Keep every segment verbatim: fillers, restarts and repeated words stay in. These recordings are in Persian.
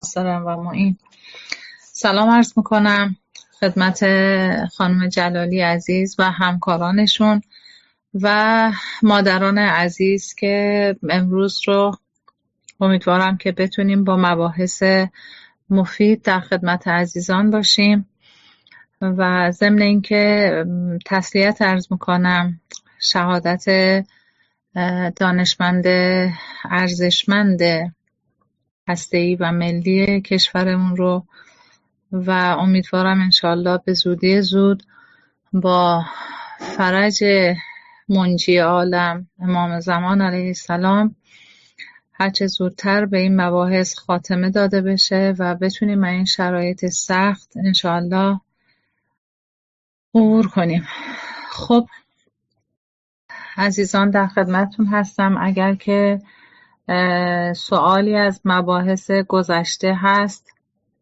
ناصرم و معین. سلام عرض میکنم خدمت خانم جلالی عزیز و همکارانشون و مادران عزیز که امروز رو امیدوارم که بتونیم با مباحث مفید در خدمت عزیزان باشیم و ضمن اینکه تسلیت عرض میکنم شهادت دانشمند ارزشمند هسته‌ای و ملی کشورمون رو و امیدوارم انشالله به زودی زود با فرج منجی عالم امام زمان علیه السلام هرچه زودتر به این مباحث خاتمه داده بشه و بتونیم این شرایط سخت انشالله عبور کنیم. خب عزیزان در خدمتتون هستم. اگر که سوالی از مباحث گذشته هست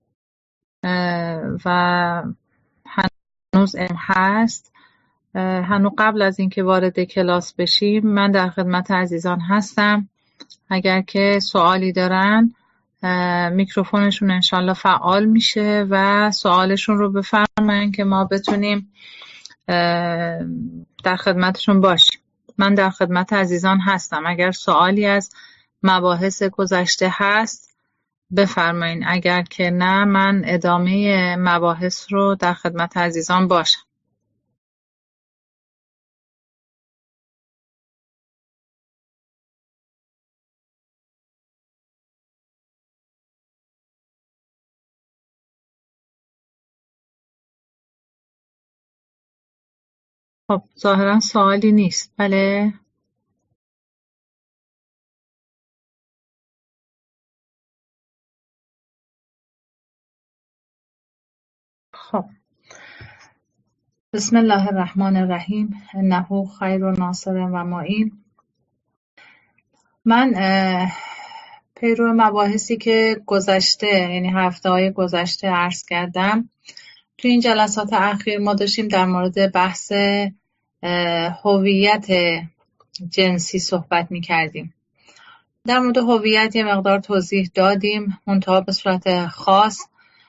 و هنوز ام هست، هنوز قبل از اینکه وارد کلاس بشیم من در خدمت عزیزان هستم. اگر که سوالی دارن میکروفونشون انشالله فعال میشه و سوالشون رو بفرمایین که ما بتونیم در خدمتشون باشیم. من در خدمت عزیزان هستم. اگر سوالی از مباحث گذشته هست بفرمایین، اگر که نه من ادامه مباحث رو در خدمت عزیزان باشم. خب ظاهرا سوالی نیست. بله خب بسم الله الرحمن الرحیم. انه خیر و ناصر و معین. من پیرو مباحثی که گذشته یعنی هفته های گذشته عرض کردم، تو این جلسات اخیر ما داشتیم در مورد بحث هویت جنسی صحبت می کردیم. در مورد هویت یه مقدار توضیح دادیم، منتها به صورت خاص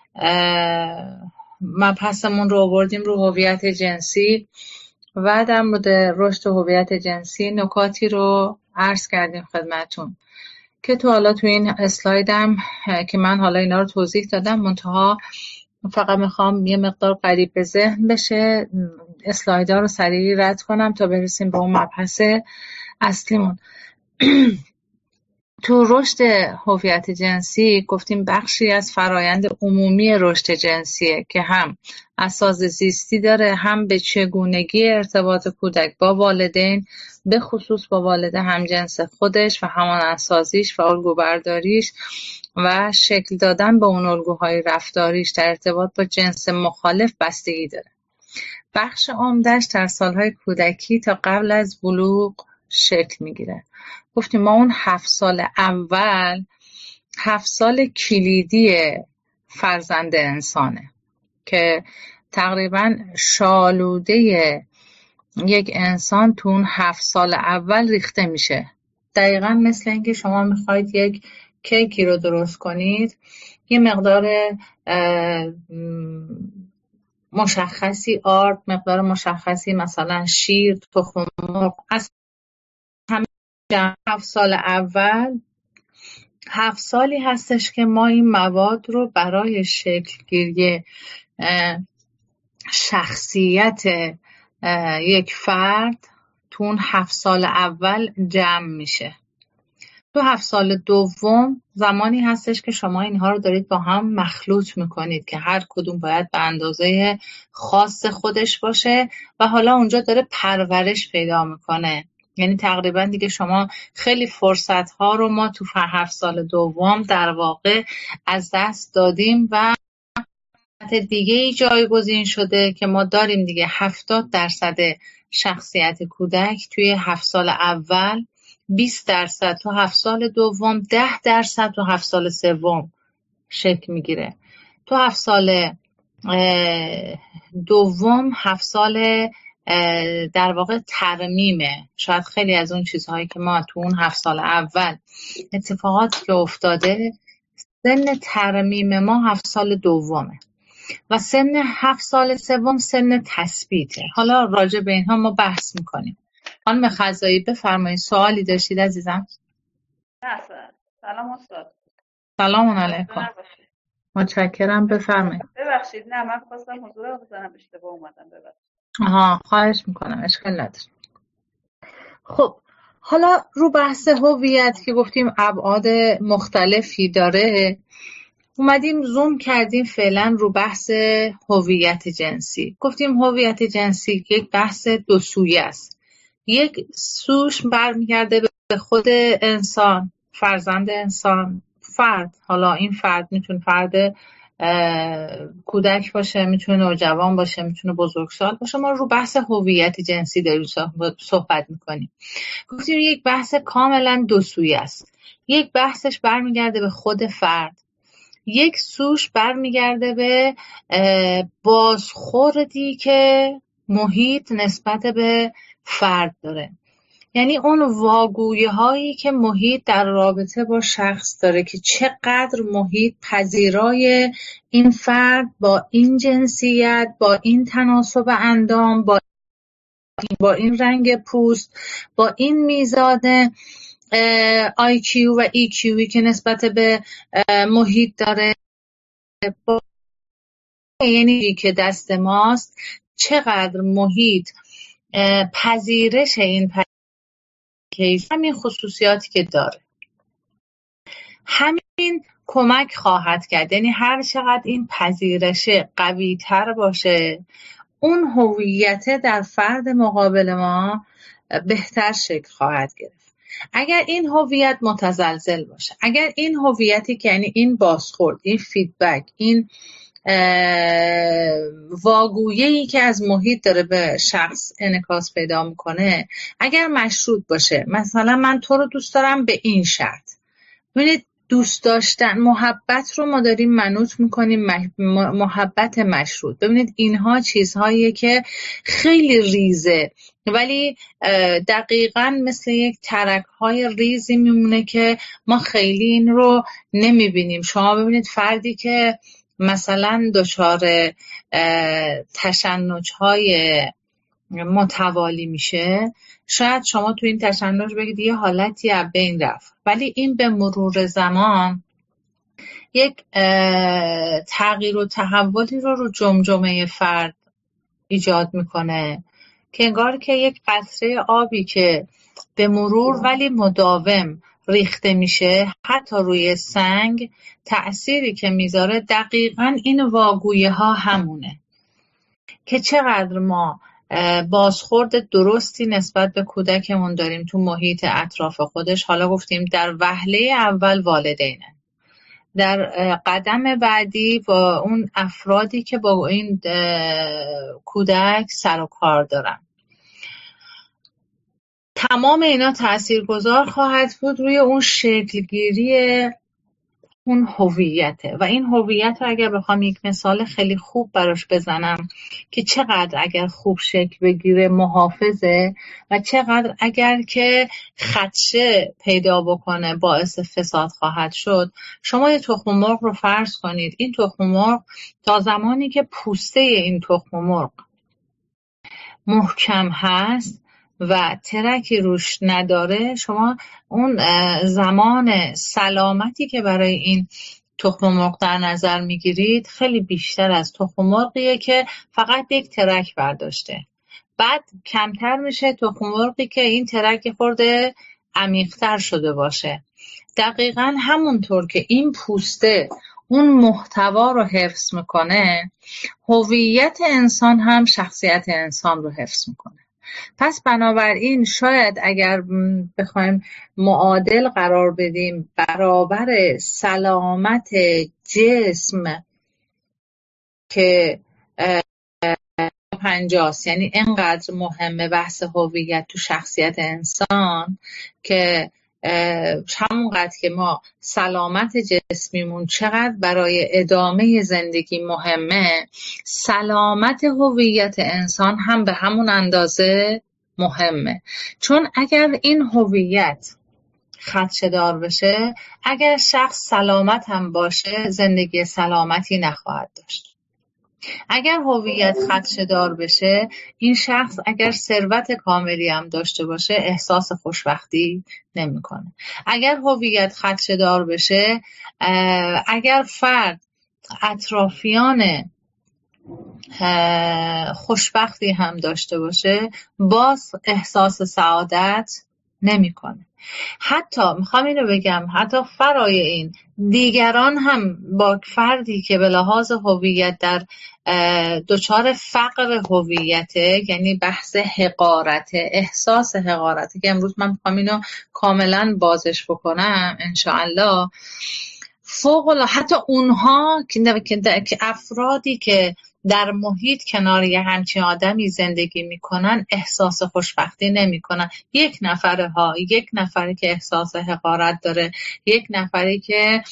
مبحثمون رو آوردیم رو هویت جنسی و در مورد رشد هویت جنسی نکاتی رو عرض کردیم خدمتون که تو حالا تو این اسلایدم که من حالا اینا رو توضیح دادم، منتها فقط میخوام یه مقدار قریب به ذهن بشه اسلایدها رو سریع رد کنم تا برسیم به اون مبحث اصلیمون. تو رشد هویت جنسی گفتیم بخشی از فرایند عمومی رشد جنسیه که هم اساس زیستی داره، هم به چگونگی ارتباط کودک با والدین، به خصوص با والد همجنس خودش و همانندسازیش و الگوبرداریش و شکل دادن به اون الگوهای رفتاریش در ارتباط با جنس مخالف بستگی داره. بخش عمده‌اش در سالهای کودکی تا قبل از بلوغ شکل میگیره. گفتیم ما اون هفت سال اول هفت سال کلیدی فرزند انسانه که تقریبا شالوده یک انسان تو اون هفت سال اول ریخته میشه. دقیقا مثل اینکه شما میخواید یک کیکی رو درست کنید، یه مقدار مشخصی آرد، مقدار مشخصی مثلا شیر، تخم مرغ، از همه هفت سال اول هفت سالی هستش که ما این مواد رو برای شکلگیری شخصیت یک فرد تو اون هفت سال اول جمع میشه. تو هفت سال دوم زمانی هستش که شما اینها رو دارید با هم مخلوط میکنید که هر کدوم باید به اندازه خاص خودش باشه و حالا اونجا داره پرورش پیدا میکنه. یعنی تقریبا دیگه شما خیلی فرصت ها رو ما تو هفت سال دوم در واقع از دست دادیم و دیگه ای جایگزین شده که ما داریم دیگه هفتاد درصد شخصیت کودک توی هفت سال اول، بیست درصد تو هفت سال دوم، ده درصد تو هفت سال سوم شکل میگیره. تو هفت سال دوم هفت سال در واقع ترمیمه. شاید خیلی از اون چیزهایی که ما تو اون هفت سال اول اتفاقاتی که افتاده سن ترمیم ما هفت سال دومه و سن هفت سال سوم سن تثبیته. حالا راجع به اینها ما بحث میکنیم. خانم خزایی بفرمایید، سوالی داشتید عزیزم؟ نه سر. سلام استاد. سلام علیکم. متشکرم، بفرمایید. ببخشید نه من خواستم حضور رو بزنم اشتباه اومدم، ببخشید. آها خواهش میکنم، اشکال نداره. خب حالا رو بحث هویت که گفتیم ابعاد مختلفی داره، اومدیم زوم کردیم فعلا رو بحث هویت جنسی. گفتیم هویت جنسی یک بحث دو سویه است. یک سوش برمیگرده به خود انسان، فرزند انسان، فرد. حالا این فرد میتونه فرد کودک باشه، میتونه نوجوان باشه، میتونه بزرگسال باشه. ما رو بحث هویت جنسی داریم صحبت میکنیم. گفتیم یک بحث کاملا دو سویه است. یک بحثش برمیگرده به خود فرد، یک سوش برمیگرده به بازخوردی که محیط نسبت به فرد داره. یعنی اون واگویه هایی که محیط در رابطه با شخص داره که چقدر محیط پذیرای این فرد با این جنسیت، با این تناسب اندام، با این, با این رنگ پوست، با این میزان آی کیو و ای کیوی که نسبت به محیط داره، با یعنی که دست ماست، چقدر محیط پذیرش این پذیرش همین خصوصیاتی که داره، همین کمک خواهد کرد. یعنی هر چقدر این پذیرش قوی تر باشه، اون هویت در فرد مقابل ما بهتر شکل خواهد گرفت. اگر این هویت متزلزل باشه، اگر این هویتی که یعنی این بازخورد، این فیدبک، این واگویه‌ای که از محیط داره به شخص انعکاس پیدا میکنه، اگر مشروط باشه، مثلا من تو رو دوست دارم به این شرط. ببینید دوست داشتن، محبت رو ما داریم منوط میکنیم محبت مشروط. ببینید اینها چیزهاییه که خیلی ریزه، ولی دقیقاً مثل یک ترک‌های ریزی میمونه که ما خیلی این رو نمیبینیم. شما ببینید فردی که مثلا دچار تشنج‌های متوالی میشه، شاید شما تو این تشنج بگید یه حالتی از بین رفت، ولی این به مرور زمان یک تغییر و تحولی رو رو جمجمه فرد ایجاد میکنه که انگار که یک قطره آبی که به مرور ولی مداوم ریخته میشه حتی روی سنگ، تأثیری که میذاره دقیقاً این واگویه ها همونه که چقدر ما بازخورد درستی نسبت به کودکمون داریم تو محیط اطراف خودش. حالا گفتیم در وهله اول والدینه، در قدم بعدی با اون افرادی که با این کودک سر و کار دارن. تمام اینا تاثیرگذار خواهد بود روی اون شکلگیری اون هویته. و این هویت رو اگر بخوام یک مثال خیلی خوب براش بزنم که چقدر اگر خوب شکل بگیره محافظه و چقدر اگر که خدشه پیدا بکنه باعث فساد خواهد شد. شما یه تخم مرغ رو فرض کنید. این تخم مرغ تا زمانی که پوسته این تخم مرغ محکم هست و ترکی روش نداره، شما اون زمان سلامتی که برای این تخم مرغ در نظر میگیرید خیلی بیشتر از تخم مرغیه که فقط یک ترک برداشته. بعد کمتر میشه تخم مرغی که این ترک خورده عمیق‌تر شده باشه. دقیقاً همونطور که این پوسته اون محتوا رو حفظ میکنه، هویت انسان هم شخصیت انسان رو حفظ میکنه. پس بنابراین شاید اگر بخوایم معادل قرار بدیم برابر سلامت جسم که پنجاست، یعنی اینقدر مهمه بحث هویت تو شخصیت انسان که همونقدر که ما سلامت جسمیمون چقدر برای ادامه زندگی مهمه، سلامت هویت انسان هم به همون اندازه مهمه. چون اگر این هویت خدشه‌دار بشه، اگر شخص سلامت هم باشه زندگی سلامتی نخواهد داشت. اگر هویت خدشه‌دار بشه، این شخص اگر ثروت کاملی هم داشته باشه احساس خوشبختی نمیکنه. اگر هویت خدشه‌دار بشه، اگر فرد اطرافیان خوشبختی هم داشته باشه باز احساس سعادت نمیکنه. حتی میخوام اینو بگم، حتی فرای این دیگران هم با فردی که به لحاظ هویت در دچار فقر هویته، یعنی بحث حقارت، احساس حقارت که امروز من میخوام اینو کاملا بازش بکنم انشاءالله، فوق العاده حتی اونها که افرادی که در محیط کنار یه همچین آدمی زندگی میکنن احساس خوشبختی نمیکنن. یک نفره ها یک نفری که احساس حقارت داره، یک نفری که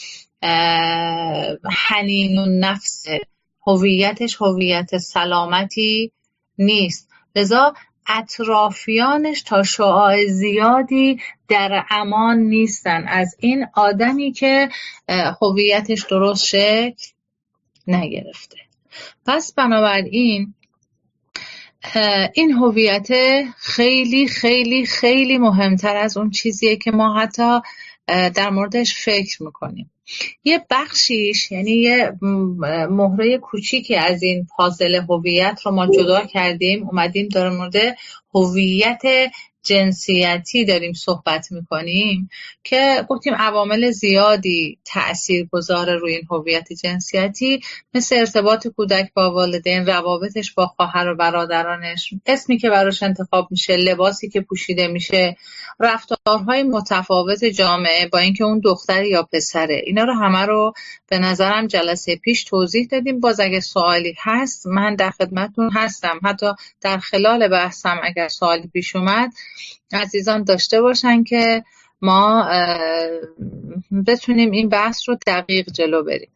حنین النفس، هویتش هویت سلامتی نیست، لذا اطرافیانش تا شعاع زیادی در امان نیستن از این آدمی که هویتش درست شکل نگرفته. پس بنابراین این هویت خیلی خیلی خیلی مهمتر از اون چیزیه که ما حتی در موردش فکر میکنیم. یه بخشیش، یعنی یه مهره کوچیکی از این پازل هویت رو ما جدا کردیم، اومدیم در مورد هویت جنسیتی داریم صحبت میکنیم که گفتیم عوامل زیادی تأثیر گذاره روی این هویت جنسیتی، مثل ارتباط کودک با والدین، روابطش با خواهر و برادرانش، اسمی که براش انتخاب میشه، لباسی که پوشیده میشه، رفتارهای متفاوت جامعه با اینکه اون دختر یا پسره. اینا رو همه رو به نظرم جلسه پیش توضیح دادیم. باز اگه سوالی هست من در خدمتتون هستم، حتی در خلال بحثم اگر سوالی پیش اومد عزیزان داشته باشن که ما بتونیم این بحث رو دقیق جلو بریم.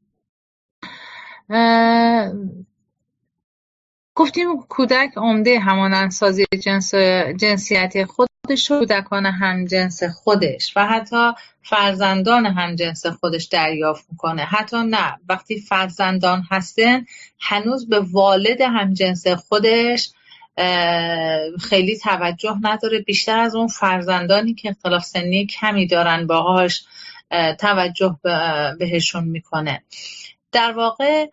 گفتیم کودک عمده همانندسازی جنس جنسیتی خودش رو کودکان همجنس خودش و حتی فرزندان همجنس خودش دریافت میکنه. حتی نه، وقتی فرزندان هستن هنوز به والد همجنس خودش خیلی توجه نداره، بیشتر از اون فرزندانی که اختلاف سنی کمی دارن باهاش توجه بهشون میکنه. در واقع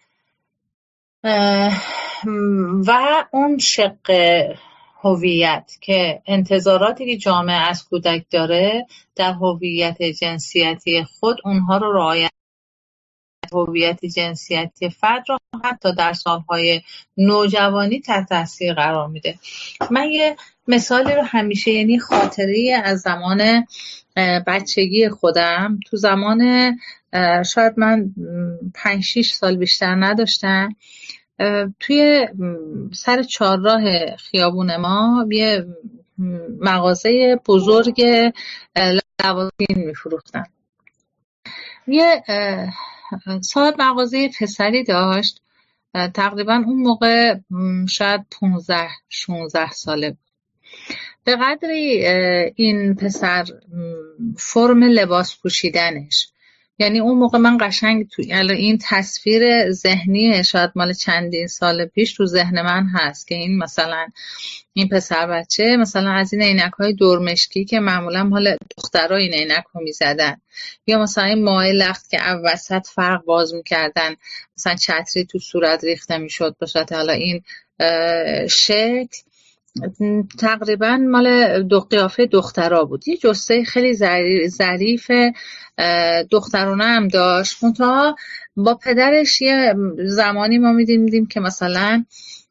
و اون شق هویت که انتظاراتی که جامعه از کودک داره در هویت جنسیتی خود، اونها رو رعایت، هویت جنسیتی فرد رو حتی در سالهای نوجوانی تحت تاثیر قرار میده. من یه مثالی رو همیشه، یعنی خاطری از زمان بچگی خودم، تو زمان شاید من پنج شیش سال بیشتر نداشتم، توی سر چهارراه خیابون ما یه مغازه بزرگ لوازم میفروختن. یه صاحب مغازه پسری داشت، تقریبا اون موقع شاید پونزده شونزده ساله بود. به قدری این پسر فرم لباس پوشیدنش، یعنی اون موقع من قشنگ تو این تصویر ذهنی شاید مال چندین سال پیش تو ذهن من هست که این مثلا این پسر بچه مثلا از این عینک‌های دورمشکی که معمولا مال دخترها این عینک رو می‌زدن، یا مثلا این مایه لخت که وسط فرق باز می‌کردن، مثلا چتری تو صورت ریخته می‌شد به صورت حالا این شکل، تقریبا مال دو قیافه دخترها بود. یه جسته خیلی ظریف دخترانه هم داشت. منتها با پدرش یه زمانی ما میدیدیم که مثلا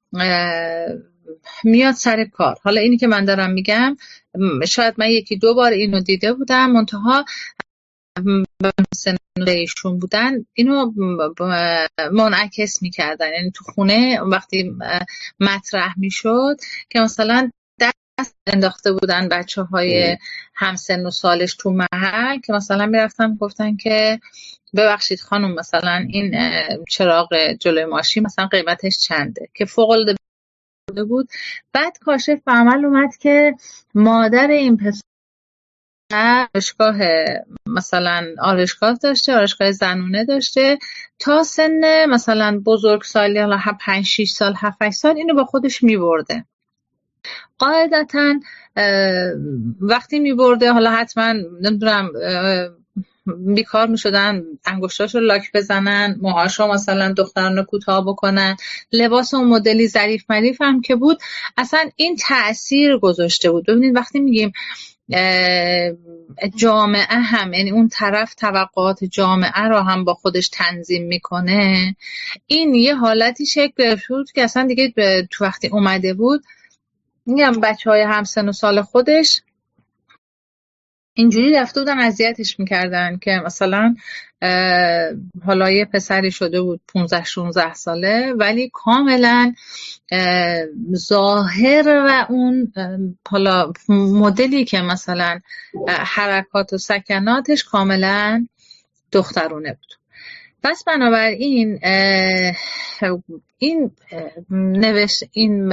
میاد سر کار. حالا اینی که من دارم میگم شاید من یکی دو بار اینو دیده بودم، منتها سن ایشون بودن اینو منعکس میکردن، یعنی تو خونه وقتی مطرح میشد که مثلا دست انداخته بودن بچه های همسن و سالش تو محل، که مثلا میرفتن گفتن که ببخشید خانم مثلا این چراغ جلوی ماشین مثلا قیمتش چنده، که فوق العاده بود. بعد کاشف به عمل اومد که مادر این پسر آرایشگاه مثلا آرایشگاه داشته، آرایشگاه زنونه داشته، تا سن مثلا بزرگسالی، حالا پنج شش سال هفت هشت سال اینو با خودش میبرده. قاعدتا وقتی میبرده، حالا حتما نمیدونم بیکار میشدن انگشتاشو لاک بزنن، موهاشو مثلا دخترانو کوتاه بکنن، لباس اون مدلی ظریف مریف هم که بود اصلا این تأثیر گذاشته بود. ببینید وقتی میگیم جامعه هم، یعنی اون طرف توقعات جامعه رو هم با خودش تنظیم میکنه، این یه حالتی شکل گرفت بود که اصلا دیگه تو وقتی اومده بود، میگم بچه های همسن و سال خودش اینجوری رفته بودن اذیتش میکردن که مثلا حالا یه پسری شده بود پونزده شانزده ساله، ولی کاملا ظاهر و اون حالا مدلی که مثلا حرکات و سکناتش کاملا دخترونه بود. پس بنابراین این نوشت این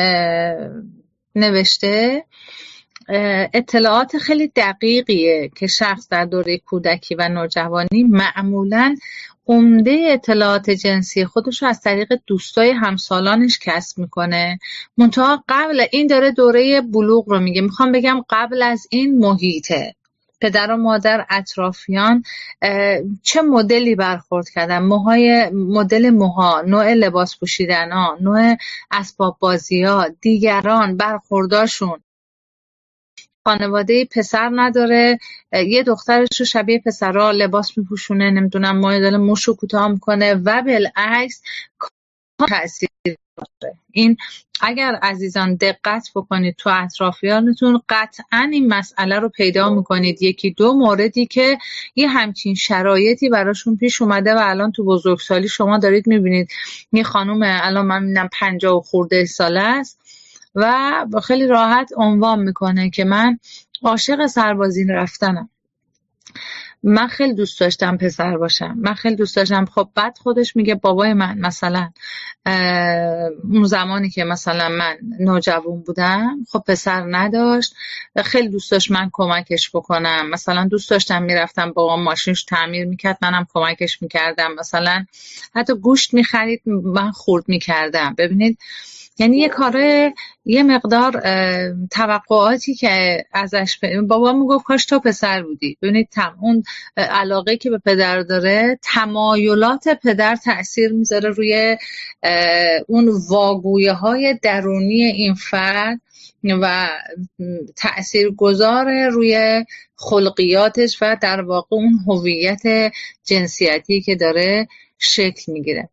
نوشته اطلاعات خیلی دقیقیه که شخص در دوره کودکی و نوجوانی معمولاً عمده اطلاعات جنسی خودش رو از طریق دوستای همسالانش کسب میکنه. منتها قبل این داره دوره بلوغ رو میگه، میخوام بگم قبل از این محیطه، پدر و مادر، اطرافیان چه مدلی برخورد کردن، موهای مدل موها، نوع لباس پوشیدن ها، نوع اسباب بازی ها، دیگران برخورداشون. خانواده پسر نداره، یه دخترش رو شبیه پسرها لباس میپوشونه، نمیدونم مایل موشو کوتاه میکنه و بالعکس تاثیر داره. این اگر عزیزان دقت بکنید تو اطرافیانتون قطعا این مسئله رو پیدا میکنید، یکی دو موردی که یه همچین شرایطی براشون پیش اومده و الان تو بزرگسالی شما دارید میبینید یه خانم الان من میبینم پنجاه و خورده ساله است و خیلی راحت عنوان میکنه که من عاشق سربازی رفتنم، من خیلی دوست داشتم پسر باشم، من خیلی دوست داشتم. خب بعد خودش میگه بابای من مثلا اون زمانی که مثلا من نوجوان بودم خب پسر نداشت، خیلی دوست داشت من کمکش بکنم، مثلا دوست داشتم میرفتم بابام ماشینش تعمیر میکرد منم کمکش میکردم، مثلا حتی گوشت میخرید من خورد میکردم. ببینید یعنی یه کاره یه مقدار توقعاتی که ازش پ... بابا میگفت کاش تو پسر بودی. ببینید تم اون علاقه که به پدر داره، تمایلات پدر تأثیر میذاره روی اون واگویه های درونی این فرد و تأثیر گذاره روی خلقیاتش و در واقع اون هویت جنسیتی که داره شکل میگیره.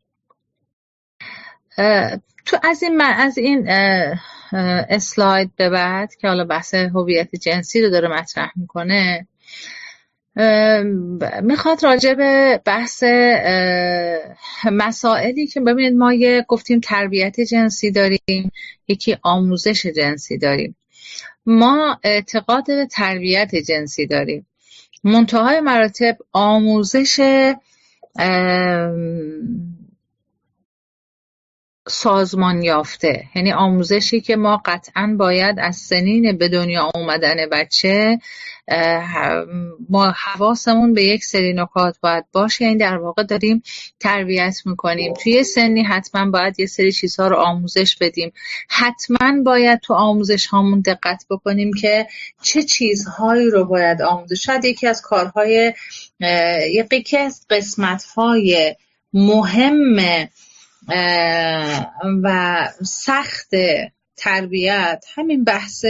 تو از این از این اسلاید به بعد که حالا بحث هویت جنسی رو داره مطرح میکنه، میخواد راجع به بحث مسائلی که ببینید ما یه گفتیم تربیت جنسی داریم، یکی آموزش جنسی داریم، ما اعتقاد به تربیت جنسی داریم، منتهای مراتب آموزش سازمان یافته، یعنی آموزشی که ما قطعاً باید از سنین به دنیا اومدن بچه ما حواسمون به یک سری نکات باید باشه، یعنی در واقع داریم تربیت میکنیم. توی سنی حتما باید یه سری چیزها رو آموزش بدیم، حتما باید تو آموزش هامون دقت بکنیم که چه چیزهایی رو باید آموزش. شاید یکی از کارهای یکی از قسمت‌های مهم و سخت تربیت همین بحث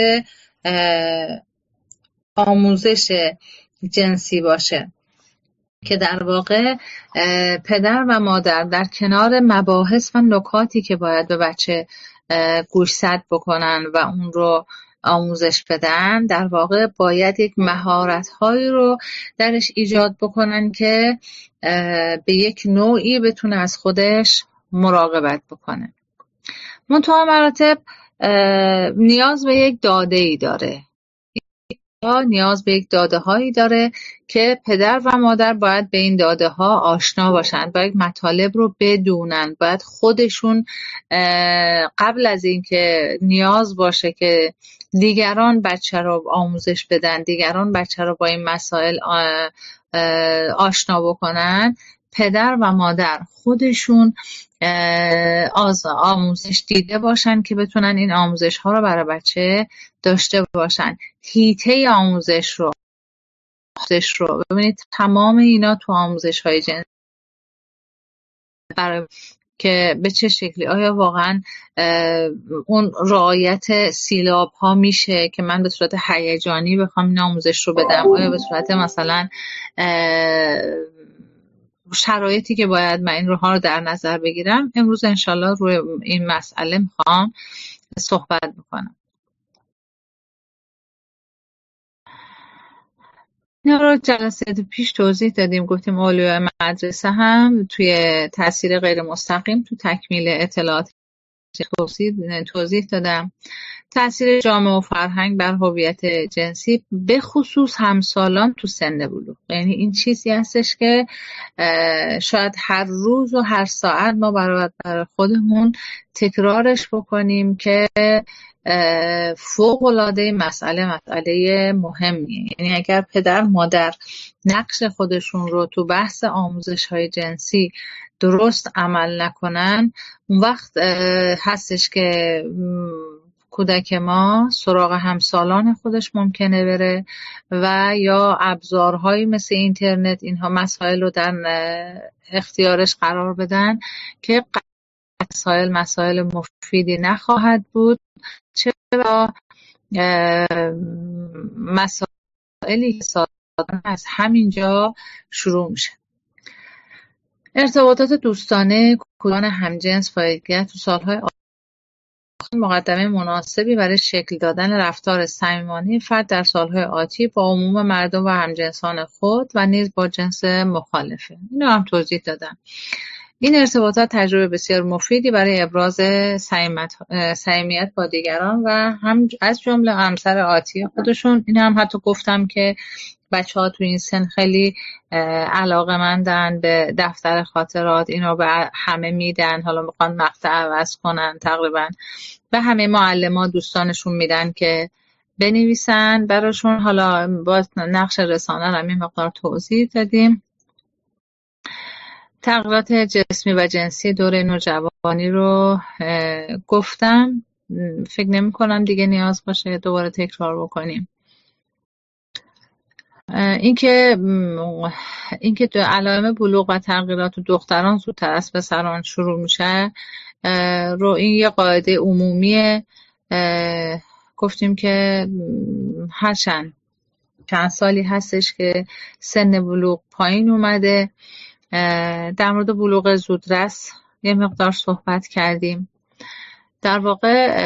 آموزش جنسی باشه که در واقع پدر و مادر در کنار مباحث و نکاتی که باید به بچه گوشزد بکنن و اون رو آموزش بدن، در واقع باید یک مهارت‌هایی رو درش ایجاد بکنن که به یک نوعی بتونه از خودش مراقبت بکنه. منتها مراتب نیاز به یک داده ای داره، نیاز به یک داده هایی داره که پدر و مادر باید به این داده ها آشنا باشن، باید مطالب رو بدونن، باید خودشون قبل از این که نیاز باشه که دیگران بچه رو آموزش بدن، دیگران بچه رو با این مسائل آشنا بکنن، پدر و مادر خودشون آز آموزش دیده باشن که بتونن این آموزش ها رو برای بچه داشته باشن. هیته آموزش رو آموزش رو ببینید تمام اینا تو آموزش های جنسی برای که به چه شکلی، آیا واقعا اون رعایت سیلاب ها میشه که من به صورت هیجانی بخوام این آموزش رو بدم، آیا به صورت مثلا شرایطی که باید من این روها رو در نظر بگیرم. امروز انشالله روی این مسئله میخوام صحبت بکنم. اینا رو جلسه پیش توضیح دادیم، گفتیم اولویت مدرسه هم توی تاثیر غیر مستقیم تو تکمیل اطلاعات توضیح توضیح دادم. تاثیر جامعه و فرهنگ بر هویت جنسی به خصوص همسالان تو سن بلوغ، یعنی این چیزی هستش که شاید هر روز و هر ساعت ما برای خودمون تکرارش بکنیم که فوق‌العاده مسئله مسئله مهمیه. یعنی اگر پدر مادر نقش خودشون رو تو بحث آموزش های جنسی درست عمل نکنن، اون وقت هستش که کودک ما سراغ همسالان خودش ممکنه بره و یا ابزارهایی مثل اینترنت اینها مسائل رو در اختیارش قرار بدن که مسائل مسائل مفیدی نخواهد بود، چرا مسائلی که از همینجا شروع میشه. ارتباطات دوستانه کودکان همجنس باید تو سالهای مقدمه مناسبی برای شکل دادن رفتار صمیمانه فرد در سالهای آتی با عموم مردم و همجنسان خود و نیز با جنس مخالفه. اینو هم توضیح دادم. این ارتباطات تجربه بسیار مفیدی برای ابراز صمیمیت با دیگران و هم از جمله همسر آتی خودشون. این هم حتی گفتم که بچه ها تو این سن خیلی علاقه‌مندن به دفتر خاطرات، اینو به همه میدن، حالا میخوان مقطع عوض کنن، تقریبا به همه معلم‌ها دوستانشون میدن که بنویسن براشون. حالا با نقش رسانه رو این مقدار توضیح دادیم. تغییرات جسمی و جنسی دوره نوجوانی رو گفتم، فکر نمی کنم دیگه نیاز باشه دوباره تکرار بکنیم. اینکه اینکه علائم بلوغ و تغییرات دختران زودتر از پسران شروع میشه رو این یه قاعده عمومیه. گفتیم که هرچند چند سالی هستش که سن بلوغ پایین اومده. در مورد بلوغ زودرس یه مقدار صحبت کردیم. در واقع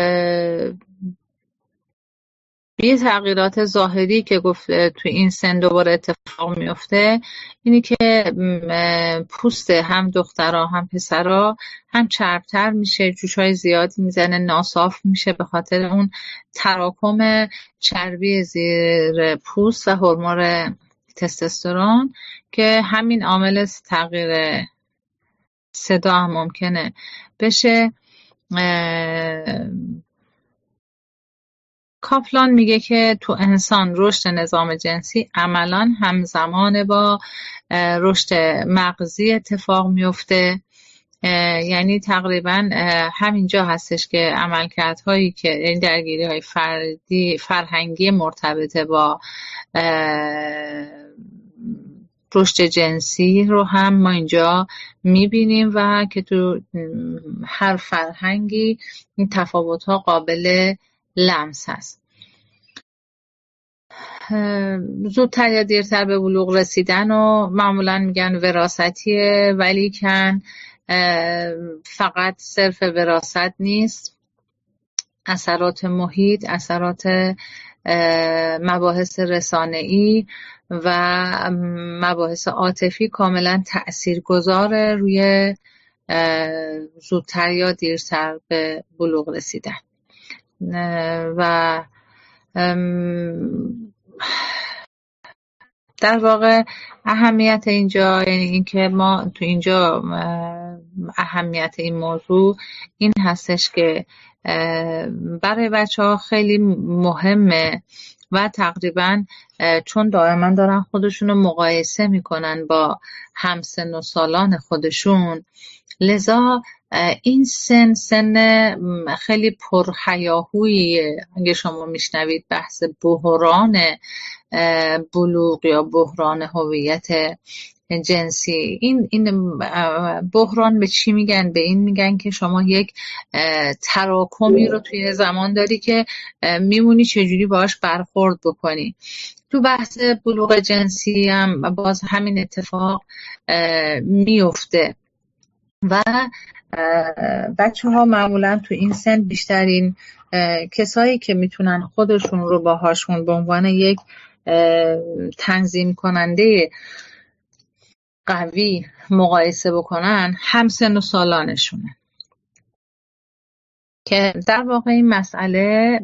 یه تغییرات ظاهری که گفت تو این سن دوباره اتفاق میفته اینی که پوست هم دخترها هم پسرها هم چربتر میشه، جوشای زیادی میزنه، ناصاف میشه به خاطر اون تراکم چربی زیر پوست و هورمون تستوسترون که همین عامل تغییر صدا هم ممکنه بشه. کاپلان میگه که تو انسان رشد نظام جنسی عملاً همزمان با رشد مغزی اتفاق میفته. یعنی تقریباً همینجا هستش که عملکردهایی که این درگیری های فردی فرهنگی مرتبط با رشد جنسی رو هم ما اینجا میبینیم و که تو هر فرهنگی این تفاوت‌ها قابل لمس هست. زودتر یا دیرتر به بلوغ رسیدن و معمولا میگن وراثتیه، ولی کن فقط صرف وراثت نیست، اثرات محیط، اثرات مباحث رسانه‌ای و مباحث عاطفی کاملا تأثیرگذار روی زودتر یا دیرتر به بلوغ رسیدن. و در واقع اهمیت اینجا یعنی اینکه ما تو اینجا اهمیت این موضوع این هستش که برای بچه ها خیلی مهمه و تقریبا چون دائما دارن خودشون رو مقایسه میکنن با همسن و سالان خودشون، لذا این سن سن خیلی پرهیاهوییه. اگه شما میشنوید بحث بحران بلوغ یا بحران هویت جنسی، این این بحران به چی میگن؟ به این میگن که شما یک تراکمی رو توی زمان داری که میمونی چجوری باهاش برخورد بکنی. تو بحث بلوغ جنسی هم باز همین اتفاق میفته و بچه ها معمولا تو این سن بیشترین کسایی که میتونن خودشون رو باهاشون به عنوان یک تنظیم کننده قوی مقایسه بکنن همسن و سالانشونه، که در واقع این مسئله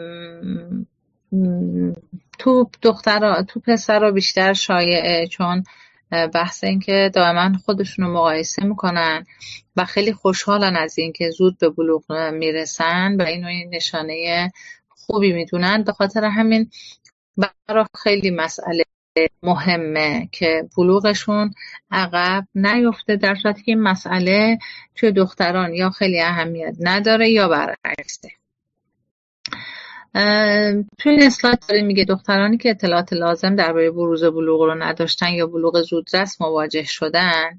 تو دخترها تو پسرها بیشتر شایعه، چون بحث این که دائما خودشون رو مقایسه میکنن و خیلی خوشحالن از این که زود به بلوغ میرسن و اینو این نشانه خوبی میدونن. به خاطر همین برای خیلی مسئله مهمه که بلوغشون عقب نیفته، در صورتی که این مسئله توی دختران یا خیلی اهمیت نداره یا برعکسه. توی این اسلاید داره میگه دخترانی که اطلاعات لازم درباره بروز بلوغ رو نداشتن یا بلوغ زودرس مواجه شدن،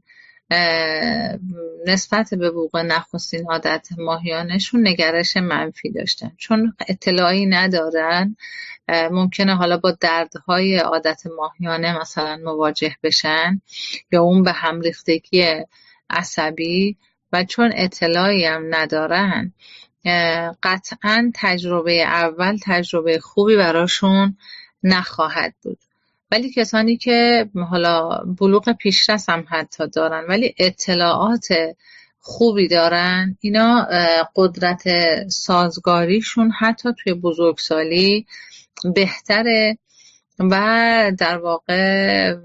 نسبت به وقوع نخستین عادت ماهیانه‌شون نگرش منفی داشتن. چون اطلاعی ندارن ممکنه حالا با دردهای عادت ماهیانه مثلا مواجه بشن یا اون به هم ریختگی عصبی، و چون اطلاعی هم ندارن قطعاً تجربه اول تجربه خوبی براشون نخواهد بود. ولی کسانی که حالا بلوغ پیشرس هم حتی دارن ولی اطلاعات خوبی دارن، اینا قدرت سازگاریشون حتی توی بزرگسالی بهتره و در واقع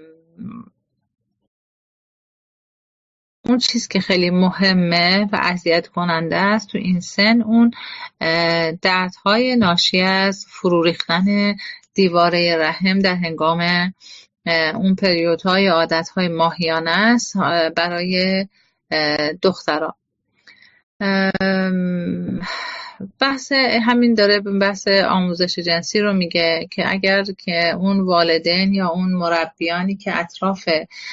اون چیز که خیلی مهمه و اذیت کننده است تو این سن، اون دردهای ناشی از فرو ریختن دیواره رحم در هنگام اون پریودهای عادتهای ماهیانه است برای دخترها. بحث همین داره بحث آموزش جنسی رو میگه که اگر که اون والدین یا اون مربیانی که اطراف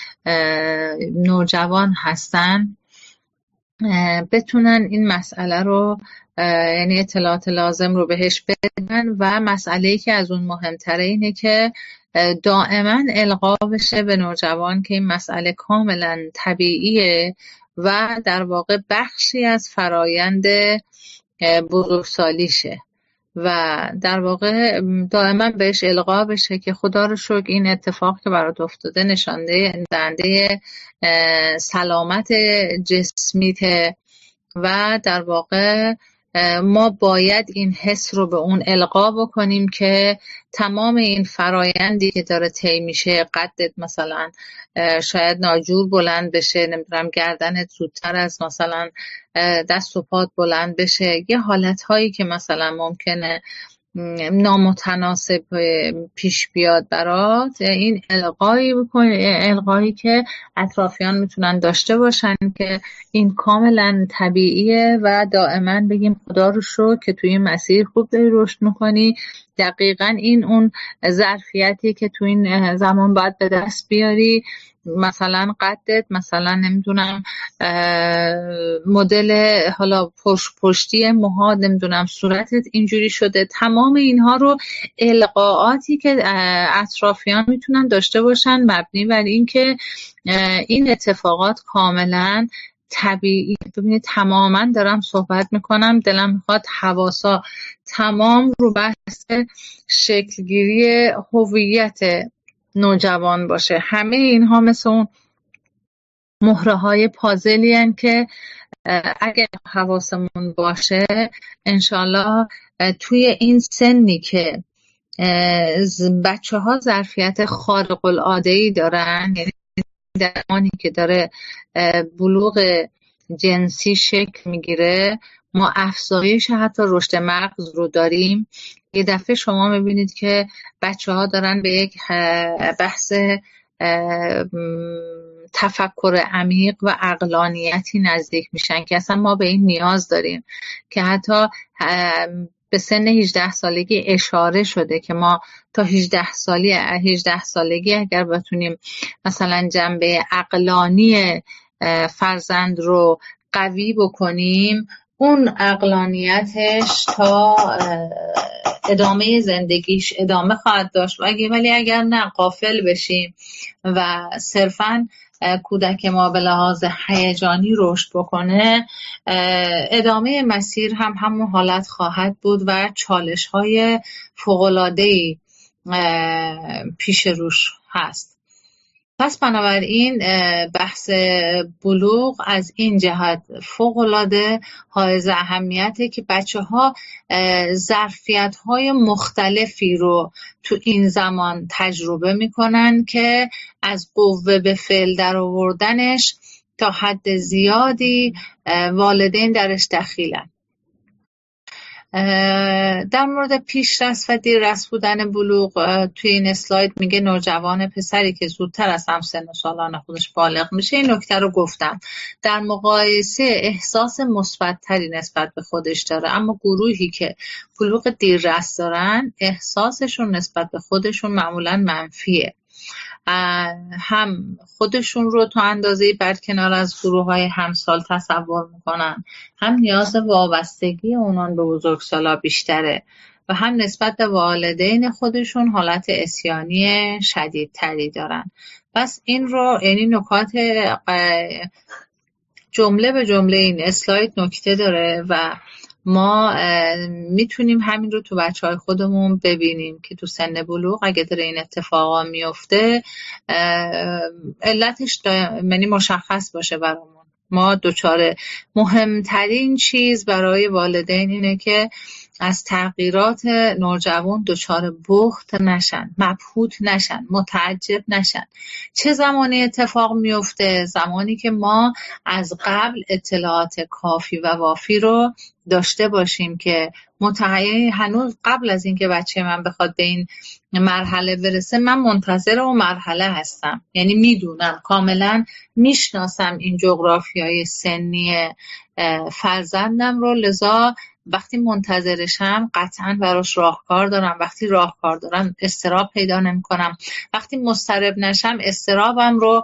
نوجوان هستن بتونن این مسئله رو، یعنی اطلاعات لازم رو بهش بدن، و مسئله‌ای که از اون مهمتره اینه که دائما القا بشه به نوجوان که این مسئله کاملا طبیعیه و در واقع بخشی از فرایند بزرگسالیشه و در واقع دائما بهش القا بشه که خدا رو شکر این اتفاق که برات افتاده نشانده دهنده سلامت جسمیته و در واقع ما باید این حس رو به اون القا بکنیم که تمام این فرایندی که داره طی میشه، قدت مثلا شاید ناجور بلند بشه، نمیدونم گردنت زودتر از مثلا دست و پات بلند بشه، یه حالتهایی که مثلا ممکنه نامتناسب پیش بیاد برات، این القایی بکنی، القایی که اطرافیان میتونن داشته باشن که این کاملا طبیعیه و دائما بگیم خدا رو شکر که توی این مسیر خوب داری رشد میکنی. دقیقاً این اون ظرفیتی که تو این زمان باید به دست بیاری، مثلا قدت، مثلا نمیدونم مدل حالا پشت پشتی موها، نمیدونم صورتت اینجوری شده، تمام اینها رو القاءاتی که اطرافیان میتونن داشته باشن مبنی بر این که این اتفاقات کاملا طبیعی. ببینید تماما دارم صحبت میکنم، دلم میخواد حواسا تمام رو بحث شکلگیری هویت نوجوان باشه. همه اینها مثل اون مهره های پازلی هن که اگه حواسمون باشه انشالله توی این سنی که بچه ها ظرفیت خارق العاده‌ای دارن، یعنی در زمانی که داره بلوغ جنسی شکل میگیره، ما افزایش حتی رشد مغز رو داریم. یه دفعه شما میبینید که بچه ها دارن به یک بحث تفکر عمیق و عقلانیتی نزدیک میشن که اصلا ما به این نیاز داریم که حتی به سن هجده سالگی اشاره شده که ما تا هجده سالی هجده سالگی اگر بتونیم مثلا جنبه عقلانی فرزند رو قوی بکنیم، اون عقلانیتش تا ادامه زندگیش ادامه خواهد داشت. ولی اگر نه غافل بشیم و صرفاً کودک ما به لحاظ هیجانی رشد بکنه، ادامه مسیر هم همون حالت خواهد بود و چالش‌های فوق‌العاده‌ای پیش روش هست. پس بنابراین بحث بلوغ از این جهت فوق‌العاده حائز اهمیته که بچه‌ها ظرفیت‌های مختلفی رو تو این زمان تجربه می‌کنن که از قوه به فعل در آوردنش تا حد زیادی والدین درش دخیلن. در مورد پیشرس و دیررس بودن بلوغ توی این اسلاید میگه نوجوان پسری که زودتر از همسن و سالان خودش بالغ میشه. این نکته رو گفتم. در مقایسه احساس مثبت‌تری نسبت به خودش داره، اما گروهی که بلوغ دیررس دارن احساسشون نسبت به خودشون معمولاً منفیه. هم خودشون رو تا اندازه‌ای برکنار از گروه‌های همسال تصور میکنن، هم نیاز وابستگی اونان به بزرگسالا بیشتره و هم نسبت به والدین خودشون حالت عصیانی شدیدتری دارن. پس این رو، یعنی نکات جمله به جمله این اسلاید نکته داره و ما میتونیم همین رو تو بچه های خودمون ببینیم که تو سن بلوغ اگه داره این اتفاقا میفته علتش یعنی مشخص باشه برامون. ما دوچاره مهمترین چیز برای والدین اینه که از تغییرات نوجوان دچار بهت نشن، مبهوت نشن، متعجب نشن. چه زمانی اتفاق میفته؟ زمانی که ما از قبل اطلاعات کافی و وافی رو داشته باشیم که متعین هنوز قبل از اینکه بچه من بخواد به این مرحله برسه من منتظر اون مرحله هستم، یعنی میدونم، کاملا میشناسم این جغرافیای سنی فرزندم رو، لذا وقتی منتظرشم قطعا براش راهکار دارم. وقتی راهکار دارم اضطراب پیدا نمی کنم. وقتی مضطرب نشم اضطرابم رو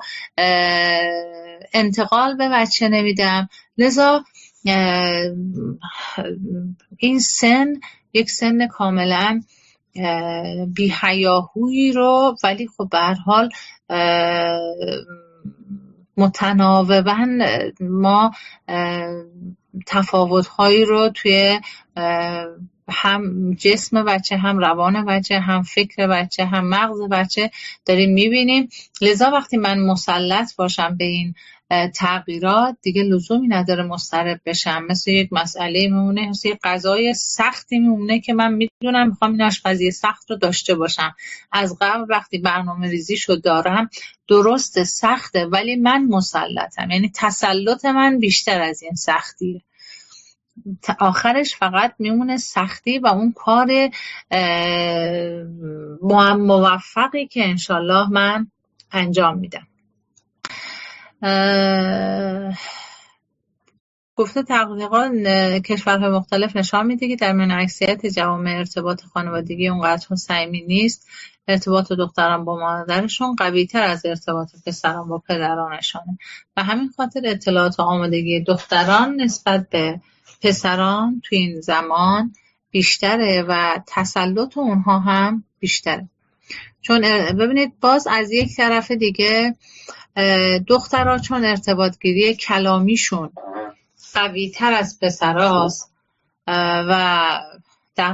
انتقال به بچه نمیدم. لذا این سن یک سن کاملا بی هیاهویی رو، ولی خب به هر حال متناوباً ما تفاوت‌هایی رو توی هم جسم بچه، هم روان بچه، هم فکر بچه، هم مغز بچه داریم میبینیم. لذا وقتی من مسلط باشم به این تغییرات دیگه لزومی نداره مضطرب بشم. مثل یک مسئله میمونه، مثل یک غذای سختی میمونه که من میدونم میخوام این آشپزی سخت رو داشته باشم. از قبل وقتی برنامه ریزی شو دارم، درست سخته ولی من مسلطم، یعنی تسلط من بیشتر از این سختیه. آخرش فقط میمونه سختی و اون کار موفقی که انشالله من انجام میدم. گفته تحقیقات کشورهای مختلف نشان میده که در میان اکثریت جوامع ارتباط خانوادگی اونقدر صمیمی نیست. ارتباط دختران با مادرشون قوی‌تر از ارتباط پسران با پدرانشونه و همین خاطر اطلاعات و آمادگی دختران نسبت به پسران تو این زمان بیشتره و تسلط اونها هم بیشتره. چون ببینید باز از یک طرف دیگه دخترها چون ارتباط گیری کلامیشون قوی تر از پسراست و در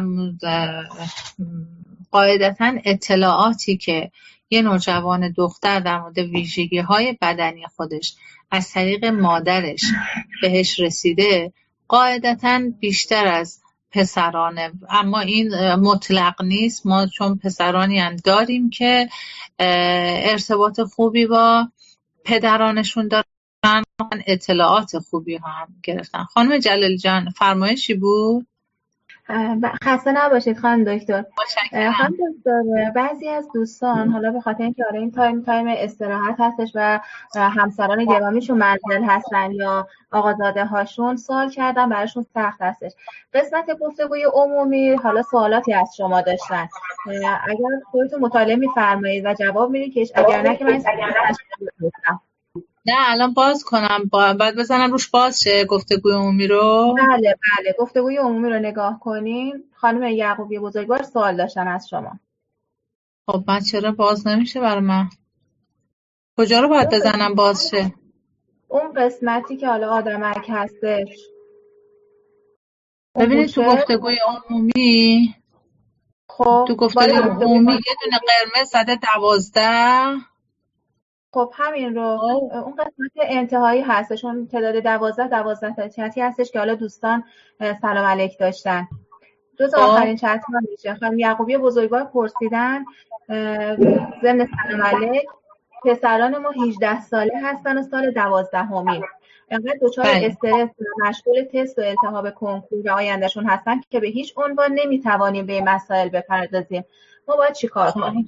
قاعدتاً اطلاعاتی که یه نوجوان دختر در مورد ویژگی های بدنی خودش از طریق مادرش بهش رسیده قاعدتاً بیشتر از پسرانه. اما این مطلق نیست، ما چون پسرانی هم داریم که ارتباط خوبی با پدرانشون دارن من اطلاعات خوبی هم گرفتم. خانم جلال جان فرمایشی بود؟ خسته نباشید خانم دکتر. خانم دکتر، بعضی از دوستان حالا به خاطر اینکه آره این تایم تایم استراحت هستش و همسران گرامیشون منزل هستن یا آقازاده هاشون سوال کردن براشون سخت هستش. قسمت گفتگوی عمومی حالا سوالاتی از شما داشتن، اگر خودتون مطالعه می‌فرمایید و جواب میدید که اگر نه که من نه الان باز کنم بعد بزنم روش باز شه گفتگوی عمومی رو. بله بله گفتگوی عمومی رو نگاه کنین. خانم یعقوبی بزرگوار سوال داشتن از شما. خب من چرا باز نمیشه برای من؟ کجا رو باید بزنم باز شه؟ اون قسمتی که حالا آدمک هستش. ببینید تو گفتگوی عمومی خب تو گفتگوی عمومی یه دونه قرمز زده دوازده. خب همین رو اون قسمت انتهایی هستش، اون تعداد دوازده دوازده چتی هستش که حالا دوستان سلام علیک داشتن. جز آخرین چت ها میشه. خانم یعقوبی بزرگوار پرسیدن ضمن سلام علیک پسران ما هجده ساله هستن و سال دوازدهمی. انقدر دچار استرس و مشغول تست و التهاب کنکور و آیندهشون هستن که به هیچ عنوان نمیتوانیم به این مسائل بپردازیم. ما باید چیکار کنیم؟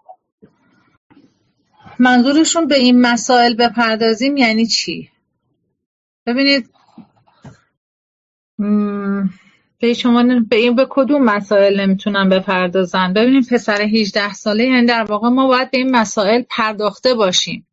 منظورشون به این مسائل بپردازیم یعنی چی؟ ببینید به شما به این به کدوم مسائل نمیتونن بپردازن؟ ببینید پسر هجده ساله یعنی در واقع ما باید به این مسائل پرداخته باشیم.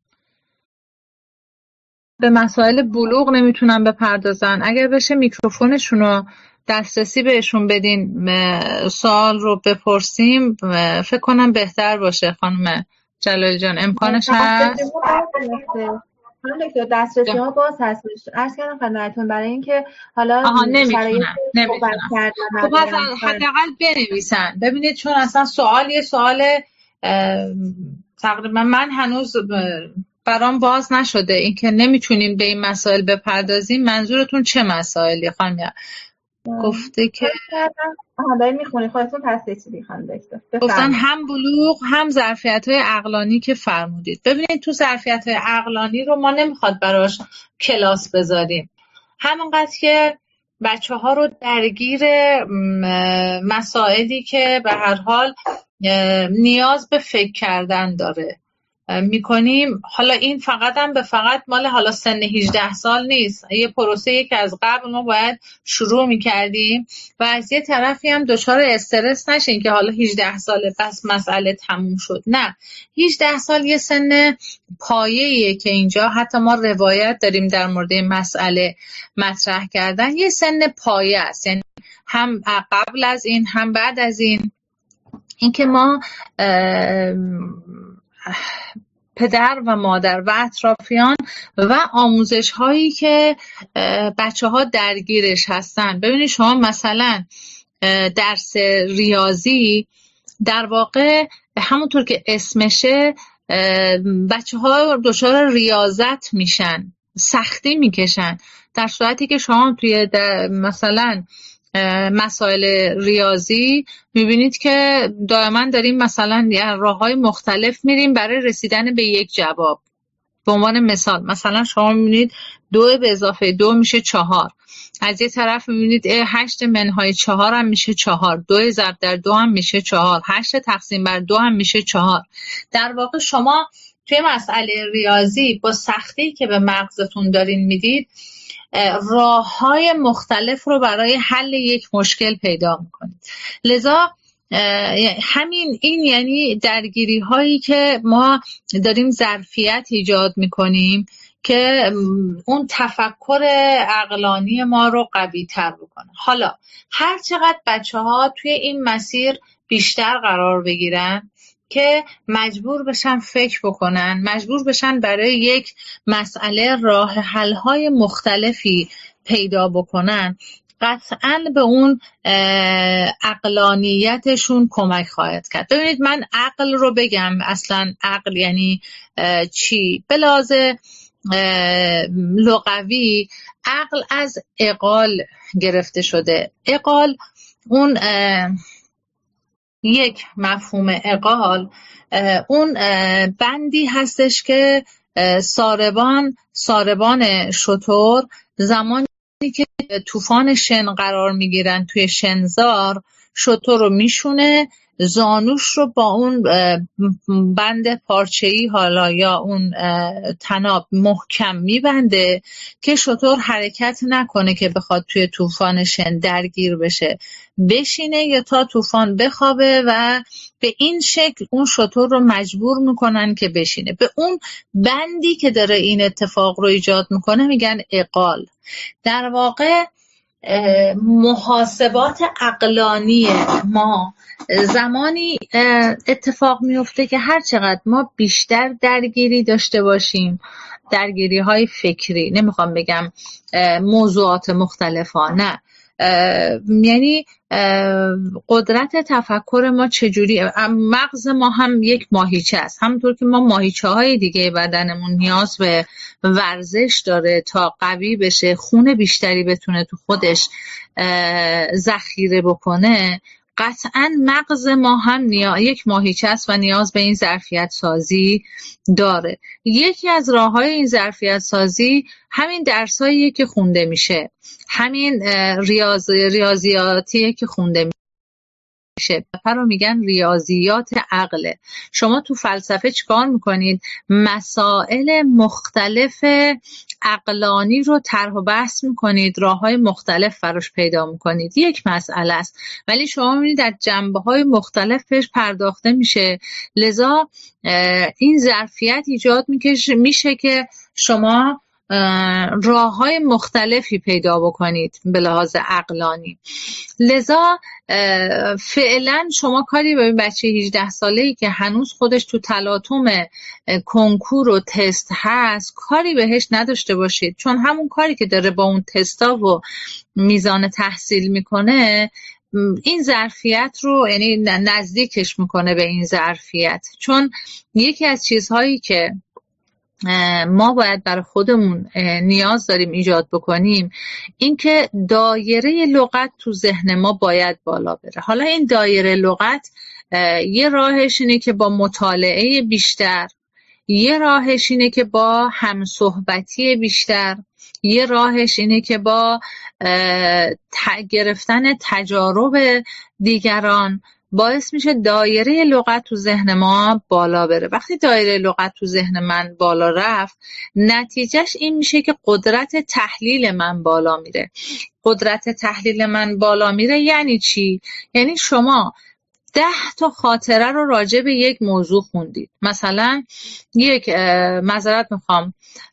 به مسائل بلوغ نمیتونن بپردازن. اگر بشه میکروفونشون رو دسترسی بهشون بدین سوال رو بپرسیم فکر کنم بهتر باشه. خانم جلال جان امکانش هست؟ خانم دکتر دسترسی ها باز هستش. عرض کردم خدمتتون برای اینکه حالا آها نمیتونن نمیتونن خب حداقل بنویسن. ببینید چون اصلا سوال یه سوال تقریبا من هنوز برام باز نشده اینکه نمیتونین به این مسائل بپردازیم. منظورتون چه مسائلی خانم؟ گفته که آها دارین میخونی خودتون پس چیزی خانم دکتر گفتن هم بلوغ هم ظرفیت‌های عقلانی که فرمودید. ببینید تو ظرفیت‌های عقلانی رو ما نمیخواد براش کلاس بذاریم، همونقدر که بچه‌ها رو درگیر مسائلی که به هر حال نیاز به فکر کردن داره میکنیم. حالا این فقط هم به فقط مال حالا سن هجده سال نیست، یه پروسه‌ای که از قبل ما باید شروع میکردیم و از یه طرفی هم دچار استرس نشین که حالا هجده ساله بس مسئله تموم شد. نه، هجده سال یه سن پایه‌ایه که اینجا حتی ما روایت داریم در مورد مسئله مطرح کردن. یه سن پایه است، یعنی هم قبل از این هم بعد از این. اینکه ما پدر و مادر و اطرافیان و آموزش هایی که بچه ها درگیرش هستن. ببینید شما مثلا درس ریاضی در واقع همونطور که اسمشه بچه ها دچار ریاضت میشن، سختی میکشن، در صورتی که شما توی مثلا مسائل ریاضی میبینید که دائما داریم مثلا راههای مختلف میریم برای رسیدن به یک جواب. به عنوان مثال مثلا شما میبینید دو به اضافه دو میشه چهار، از یه طرف میبینید هشت منهای چهار هم میشه چهار، دو ضرب در دو هم میشه چهار، هشت تقسیم بر دو هم میشه چهار. در واقع شما توی مسئله ریاضی با سختی که به مغزتون دارین میدید راه‌های مختلف رو برای حل یک مشکل پیدا میکنید. لذا همین این یعنی درگیری هایی که ما داریم ظرفیت ایجاد میکنیم که اون تفکر عقلانی ما رو قوی تر بکنه. حالا هر چقدر بچه ها توی این مسیر بیشتر قرار بگیرن که مجبور بشن فکر بکنن، مجبور بشن برای یک مسئله راه حل‌های مختلفی پیدا بکنن، قطعاً به اون عقلانیتشون کمک خواهد کرد. ببینید من عقل رو بگم، اصلاً عقل یعنی چی؟ به لحاظ لغوی عقل از عقال گرفته شده. عقال اون یک مفهوم عقال اون بندی هستش که ساربان ساربان شتر زمانی که طوفان شن قرار میگیرن توی شنزار، شتر رو میشونه، زانوش رو با اون بند پارچه‌ای حالا یا اون تناب محکم میبنده که شتر حرکت نکنه که بخواد توی طوفان شن درگیر بشه، بشینه یا تا طوفان بخوابه و به این شکل اون شتر رو مجبور میکنن که بشینه. به اون بندی که داره این اتفاق رو ایجاد میکنه میگن عقال. در واقع محاسبات عقلانی ما زمانی اتفاق میفته که هر چقدر ما بیشتر درگیری داشته باشیم، درگیری های فکری، نمیخوام بگم موضوعات مختلفانه، یعنی قدرت تفکر ما چجوری، مغز ما هم یک ماهیچه است، همونطور که ما ماهیچه های دیگه بدنمون نیاز به ورزش داره تا قوی بشه، خون بیشتری بتونه تو خودش ذخیره بکنه، قطعاً مغز ما هم نیا... یک ماهیچه است و نیاز به این ظرفیت سازی داره. یکی از راه‌های این ظرفیت سازی همین درساییه که خونده میشه، همین ریاض... ریاضیاتیه که خونده میشه. رو میگن ریاضیات عقله. شما تو فلسفه چیکار میکنید؟ مسائل مختلف عقلانی رو طرح و بحث میکنید، راههای مختلف براش پیدا میکنید. یک مسئله است ولی شما میبینید در جنبه‌های مختلف بهش پرداخته میشه، لذا این ظرفیت ایجاد میشه که شما راه‌های مختلفی پیدا بکنید به لحاظ عقلانی. لذا فعلا شما کاری به بچه هجده ساله‌ای که هنوز خودش تو تلاطم کنکور و تست هست کاری بهش نداشته باشید، چون همون کاری که داره با اون تستا و میزان تحصیل میکنه این ظرفیت رو یعنی نزدیکش میکنه به این ظرفیت. چون یکی از چیزهایی که ما باید برای خودمون نیاز داریم ایجاد بکنیم این که دایره لغت تو ذهن ما باید بالا بره. حالا این دایره لغت یه راهش اینه که با مطالعه بیشتر، یه راهش اینه که با همصحبتی بیشتر، یه راهش اینه که با گرفتن تجارب دیگران باعث میشه دایره لغت تو ذهن ما بالا بره. وقتی دایره لغت تو ذهن من بالا رفت نتیجهش این میشه که قدرت تحلیل من بالا میره. قدرت تحلیل من بالا میره یعنی چی؟ یعنی شما ده تا خاطره رو راجع به یک موضوع خوندید، مثلا یک معذرت میخوام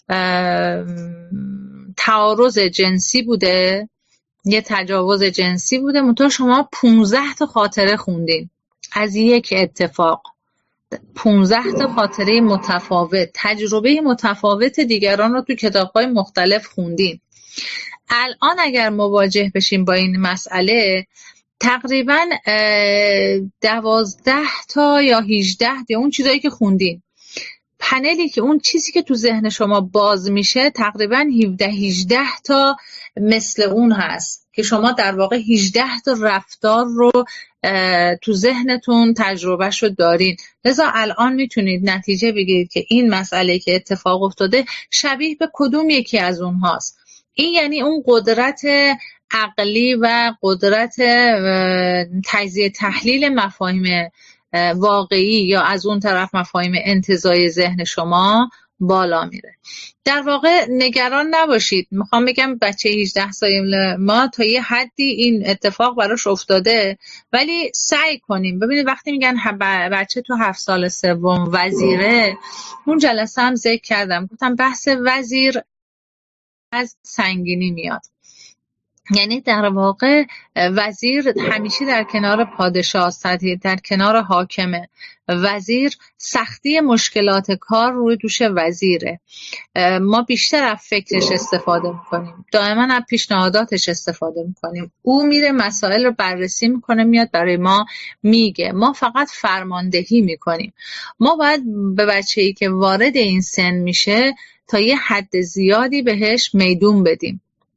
تعارض جنسی بوده، یه تجاوز جنسی بوده، منتها شما پونزده تا خاطره خوندین از یک اتفاق، پونزده تا خاطره متفاوت، تجربه متفاوت دیگران رو تو کتاب‌های مختلف خوندین. الان اگر مواجه بشیم با این مسئله تقریباً دوازده تا یا هجده یا اون چیزایی که خوندین، پنلی که اون چیزی که تو ذهن شما باز میشه تقریباً هفده هجده تا مثل اون هست که شما در واقع هجده تا رفتار رو تو ذهنتون تجربهش رو دارین. لذا الان میتونید نتیجه بگیرید که این مسئله که اتفاق افتاده شبیه به کدوم یکی از اون هاست. این یعنی اون قدرت عقلی و قدرت تجزیه تحلیل مفاهیم واقعی یا از اون طرف مفاهیم انتزاعی ذهن شما بالا میره. در واقع نگران نباشید، میخوام بگم بچه هجده ساله ما تا یه حدی این اتفاق براش افتاده، ولی سعی کنیم. ببینید وقتی میگن بچه تو هفت سال سوم وزیره، اون جلسه هم ذکر کردم، گفتم بحث وزیر از سنگینی میاد، یعنی در واقع وزیر همیشه در کنار پادشاه، در کنار حاکمه. وزیر سختی مشکلات کار روی دوش وزیره. ما بیشتر از فکرش استفاده میکنیم، دائما از پیشنهاداتش استفاده میکنیم. او میره مسائل رو بررسی میکنه، میاد برای ما میگه، ما فقط فرماندهی میکنیم. ما باید به بچه‌ای که وارد این سن میشه تا یه حد زیادی بهش میدون بدیم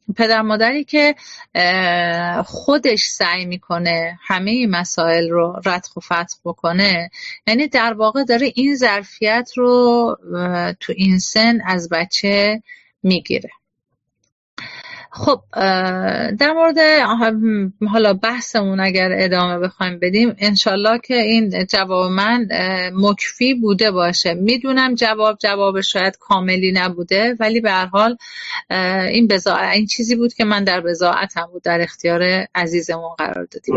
پدر مادری که خودش سعی میکنه همه مسائل رو ردخ و فتح بکنه، یعنی در واقع داره این ظرفیت رو تو این سن از بچه میگیره. خب در مورد حالا بحثمون اگر ادامه بخوایم بدیم، انشالله که این جواب من مکفی بوده باشه. میدونم جواب جواب شاید کاملی نبوده، ولی به هر حال این بضاعت این چیزی بود که من در بضاعتم بود، در اختیار عزیزمون قرار دادیم.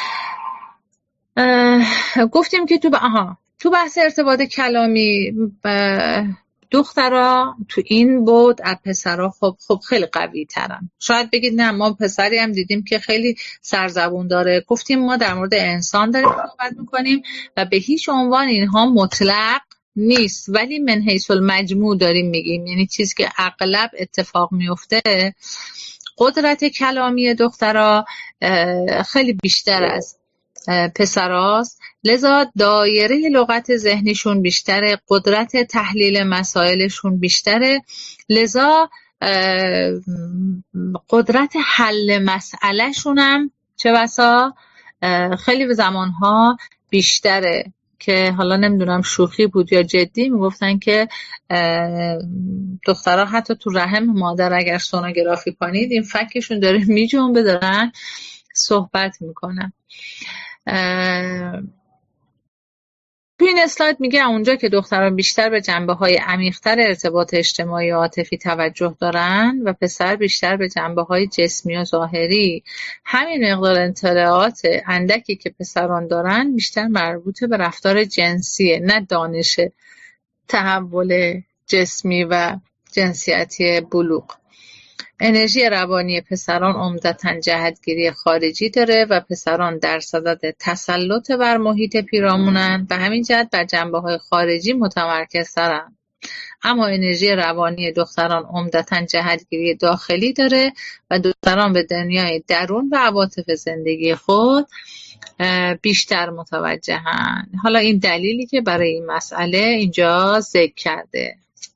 گفتیم که تو ب... آها تو بحث ارتباط کلامی دخترها تو این بود از پسرها خب خب خیلی قوی ترن. شاید بگید نه ما پسری هم دیدیم که خیلی سرزبون داره. گفتیم ما در مورد انسان داریم صحبت میکنیم و به هیچ عنوان اینها مطلق نیست، ولی من حیث المجموع داریم میگیم، یعنی چیزی که اغلب اتفاق میفته قدرت کلامی دخترها خیلی بیشتر از پسراست، لذا دایره لغت ذهنیشون بیشتره، قدرت تحلیل مسائلشون بیشتره، لذا قدرت حل مسئله شونم چه بسا خیلی به زمانها بیشتره. که حالا نمیدونم شوخی بود یا جدی میگفتن که دخترها حتی تو رحم مادر اگر سونوگرافی کنید این فکشون داره میجنبه، دارن صحبت میکنن. تو این اسلاید میگه اونجا که دختران بیشتر به جنبه‌های عمیق‌تر ارتباط اجتماعی و عاطفی توجه دارن و پسر بیشتر به جنبه‌های جسمی و ظاهری، همین مقدار اطلاعات اندکی که پسران دارن بیشتر مربوط به رفتار جنسیه، نه دانش تحول جسمی و جنسیتی بلوغ. انرژی روانی پسران عمدتاً جهتگیری خارجی داره و پسران در صدد تسلط بر محیط پیرامونن و همین جهت بر جنبه‌های خارجی متمرکز ترن. اما انرژی روانی دختران عمدتاً جهتگیری داخلی داره و دختران به دنیای درون و عواطف زندگی خود بیشتر متوجهن. حالا این دلیلی که برای این مسئله اینجا ذکر کرده.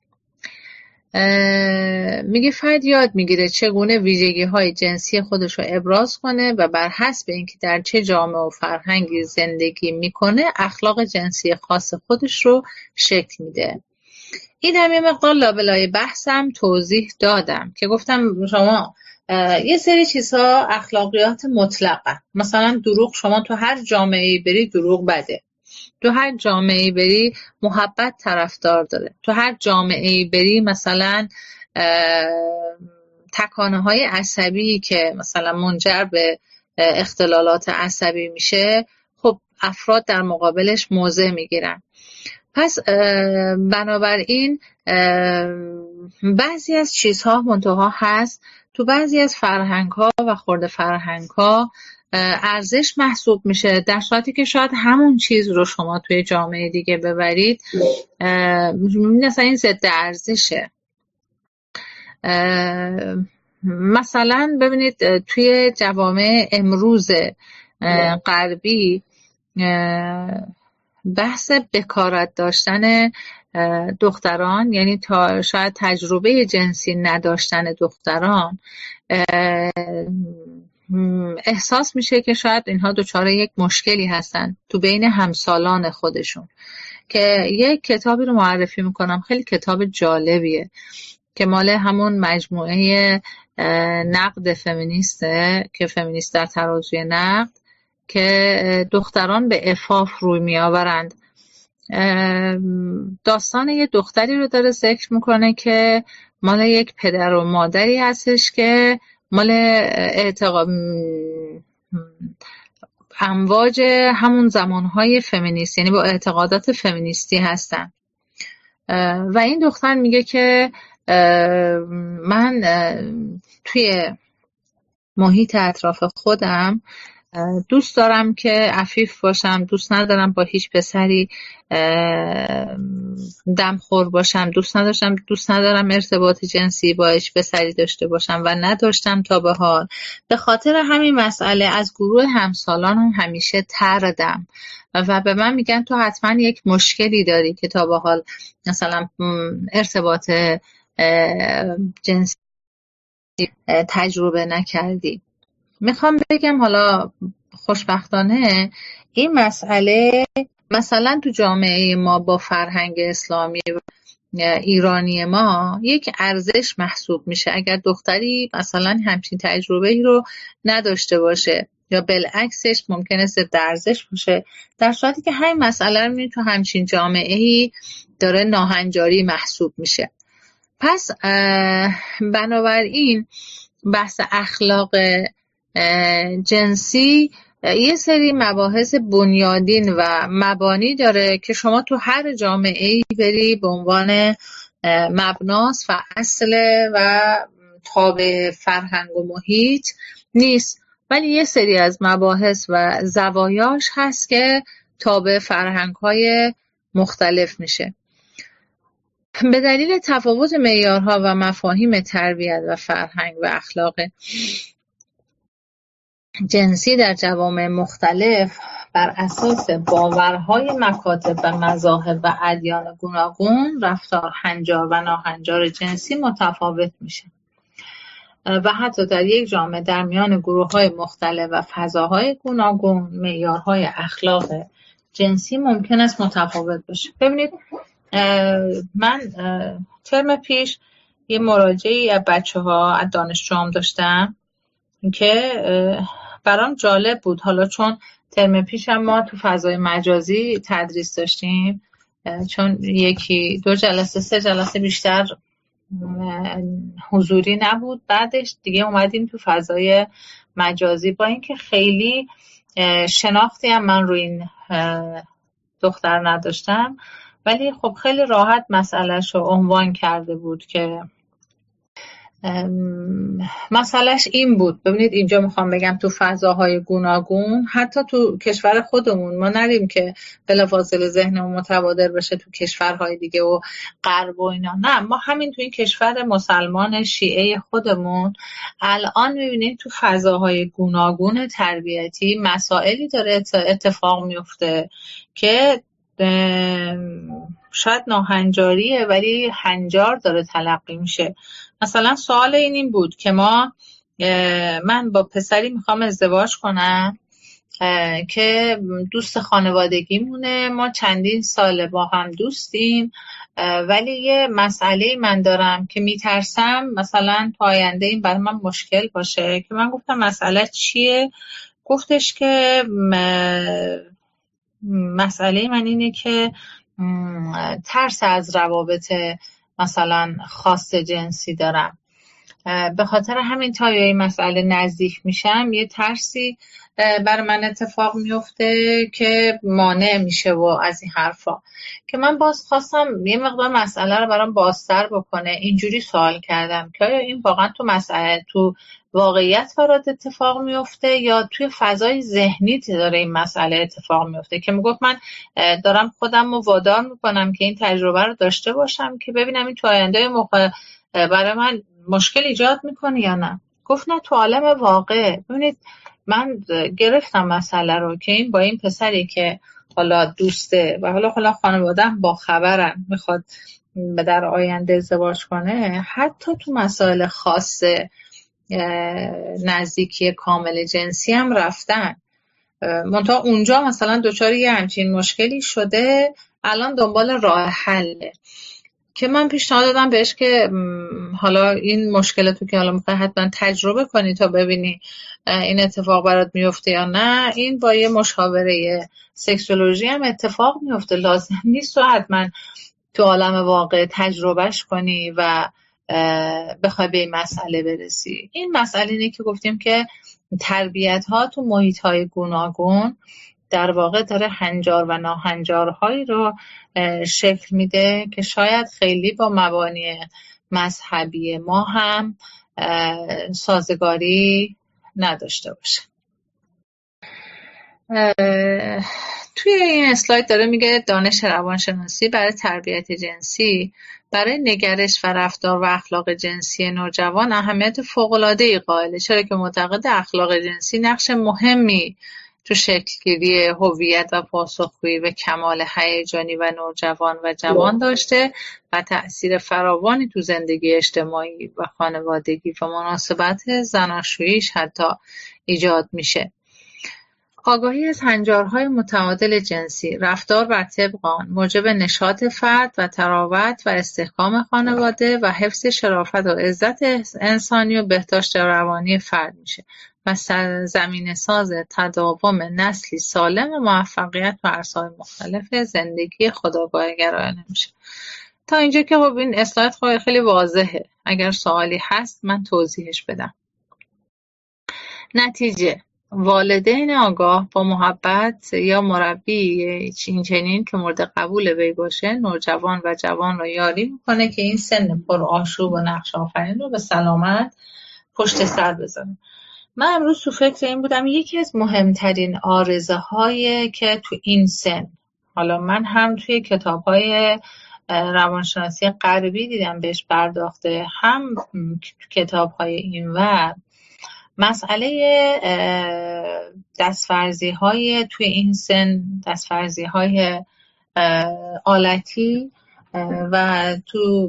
میگه فرد یاد میگیره چگونه ویژگی های جنسی خودش رو ابراز کنه و بر حسب اینکه در چه جامعه و فرهنگی زندگی میکنه اخلاق جنسی خاص خودش رو شکل میده. این هم یه مقدار لابلای بحثم توضیح دادم که گفتم شما یه سری چیزها اخلاقیات مطلقه، مثلا دروغ شما تو هر جامعه‌ای بری دروغ بده، تو هر جامعه‌ای بری محبت طرفدار داره، تو هر جامعه‌ای بری مثلا تکانه‌های عصبی که مثلا منجر به اختلالات عصبی میشه، خب افراد در مقابلش موضع میگیرن. پس بنابراین بعضی از چیزها منتها هست تو بعضی از فرهنگ‌ها و خرد فرهنگ‌ها ارزش محسوب میشه، در صورتی که شاید همون چیز رو شما توی جامعه دیگه ببرید مثلا این ضد ارزشه. مثلا ببینید توی جوامع امروز غربی بحث بکارت داشتن دختران، یعنی تا شاید تجربه جنسی نداشتن دختران، احساس میشه که شاید اینها دچار یک مشکلی هستن تو بین همسالان خودشون. که یک کتابی رو معرفی میکنم، خیلی کتاب جالبیه که مال همون مجموعه نقد فمینیسته که فمینیست در ترازوی نقد، که دختران به عفاف روی می آورند. داستان یه دختری رو داره ذکر میکنه که مال یک پدر و مادری هستش که مال اعتقاد امواج همون زمانهای فمینیست، یعنی با اعتقادات فمینیستی هستن. و این دختر میگه که من توی محیط اطراف خودم دوست دارم که عفیف باشم، دوست ندارم با هیچ پسری دمخور باشم، دوست نداشتم دوست ندارم ارتباط جنسی با هیچ پسری داشته باشم و نداشتم تا به حال. به خاطر همین مسئله از گروه همسالانم همیشه طردم و به من میگن تو حتما یک مشکلی داری که تا به حال مثلا ارتباط جنسی تجربه نکردی. میخوام بگم حالا خوشبختانه این مسئله مثلا تو جامعه ما با فرهنگ اسلامی ایرانی ما یک ارزش محسوب میشه. اگر دختری مثلا همچین تجربه‌ای رو نداشته باشه یا بالعکسش ممکنه ضد ارزش باشه، در صورتی که همین مسئله رو می‌بینید تو همچین جامعه‌ای داره ناهنجاری محسوب میشه. پس بنابراین بحث اخلاق جنسی یه سری مباحث بنیادین و مبانی داره که شما تو هر جامعه‌ای بری به عنوان مبناست و اصل و تابع فرهنگ و محیط نیست، ولی یه سری از مباحث و زوایاش هست که تابع فرهنگ‌های مختلف میشه. به دلیل تفاوت معیارها و مفاهیم تربیت و فرهنگ و اخلاق جنسی در جوامع مختلف بر اساس باورهای مکاتب و مذاهب و ادیان گوناگون رفتار هنجار و ناهنجار جنسی متفاوت میشه و حتی در یک جامعه در میان گروه‌های مختلف و فضاهای گوناگون معیارهای اخلاق جنسی ممکن است متفاوت باشه. ببینید من ترم پیش یه مراجعه‌ای از بچه‌ها از دانشجوام داشتم که برام جالب بود. حالا چون ترم پیش هم ما تو فضای مجازی تدریس داشتیم، چون یکی دو جلسه سه جلسه بیشتر حضوری نبود، بعدش دیگه اومدیم تو فضای مجازی. با اینکه خیلی شناختی هم من روی این دختر نداشتم، ولی خب خیلی راحت مسئلهش رو عنوان کرده بود که مسئلهش این بود. ببینید اینجا میخوام بگم تو فضاهای گوناگون، حتی تو کشور خودمون ما نریم که بلافاصله ذهنمون متبادر بشه تو کشورهای دیگه و غرب و اینا، نه، ما همین تو این کشور مسلمان شیعه خودمون الان میبینیم تو فضاهای گوناگون تربیتی مسائلی داره اتفاق میفته که شاید ناهنجاریه ولی هنجار داره تلقی میشه. مثلا سوال این این بود که ما من با پسری میخوام ازدواج کنم که دوست خانوادگی مونه، ما چندین ساله با هم دوستیم، ولی یه مسئله من دارم که میترسم مثلا تو آینده این برای من مشکل باشه. که من گفتم مسئله چیه؟ گفتش که مسئله من اینه که ترس از روابط مثلا خاص جنسی دارم، به خاطر همین تا این مسئله نزدیک میشم یه ترسی برای من اتفاق میفته که مانع میشه و از این حرفا. که من باز خواستم یه مقدار مسئله رو برام بازتر بکنه. اینجوری سوال کردم که آیا این واقعا تو مسئله تو واقعیت برات اتفاق میفته یا توی فضای ذهنی داره این مسئله اتفاق میفته؟ که میگفت من دارم خودم رو وادار میکنم که این تجربه رو داشته باشم که ببینم این تو آینده موقع برای من مشکل ایجاد میکنه یا نه. گفت نه، تو عالم واقع. ببینید من گرفتم مسئله رو که این با این پسری که حالا دوسته و حالا حالا خانواده‌ام با خبرن میخواد در آینده ازدواج کنه، حتی تو مسائل خاصه نزدیکی کامل جنسی هم رفتن، منتها اونجا مثلا دچار یه همچین مشکلی شده، الان دنبال راه حله. که من پیشنهاد دادم بهش که حالا این مشکلاتو که حالا میخوای حتما تجربه کنی تا ببینی این اتفاق برات میفته یا نه، این با یه مشاوره سکسولوژی هم اتفاق میفته، لازم نیست تو حتما تو عالم واقع تجربهش کنی و بخوای به این مسئله برسی. این مسئله اینه که گفتیم که تربیت ها تو محیط های گوناگون در واقع داره هنجار و ناهنجارهایی رو شکل میده که شاید خیلی با مبانی مذهبی ما هم سازگاری نداشته باشه. توی این اسلاید داره میگه دانش روانشناسی برای تربیت جنسی برای نگرش و رفتار و اخلاق جنسی نوجوان اهمیت فوق‌العاده‌ای قائله، چرا که معتقد اخلاق جنسی نقش مهمی تو شکلگیری هویت و پاسخگویی به کمال هیجانی و نوجوان و جوان داشته و تأثیر فراوانی تو زندگی اجتماعی و خانوادگی و مناسبت زناشوییش حتی ایجاد میشه. آگاهی از هنجارهای متعادل جنسی، رفتار و طبق آن موجب نشاط فرد و تراوت و استحکام خانواده و حفظ شرافت و عزت انسانی و بهداشت روانی فرد میشه و زمینه ساز تداوم نسلی سالم و موفقیت و عرصه‌های مختلف زندگی خودآگاهی‌گرایانه میشه. تا اینجا که خب این اسلاید خیلی واضحه. اگر سوالی هست من توضیحش بدم. نتیجه: والدین آگاه با محبت یا مربی چین چنین که مورد قبول وی باشه نوجوان و جوان را یاری میکنه که این سن پر آشوب و نقش آفرین رو به سلامت پشت سر بذاره. من امروز تو فکر این بودم یکی از مهمترین عارضه هایی که تو این سن، حالا من هم توی کتاب های روانشناسی غربی دیدم بهش پرداخته، هم کتاب های اینور، مسئله دستفرزی های توی این سن، دستفرزی های آلتی و تو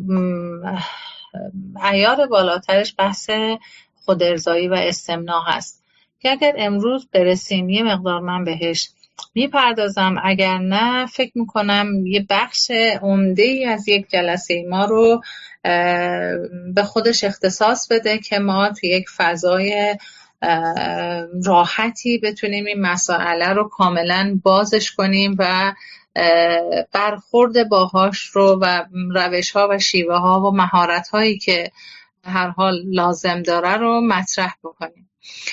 عیار بالاترش بحث خودارضایی و استمناء هست که اگر امروز برسیم یه مقدار من بهش میپردازم، اگر نه فکر میکنم یه بخش عمده‌ای از یک جلسه ما رو به خودش اختصاص بده که ما توی یک فضای راحتی بتونیم این مسائله رو کاملا بازش کنیم و برخورد باهاش رو و روش‌ها و شیوه ها و مهارت هایی که هر حال لازم داره رو مطرح بکنیم.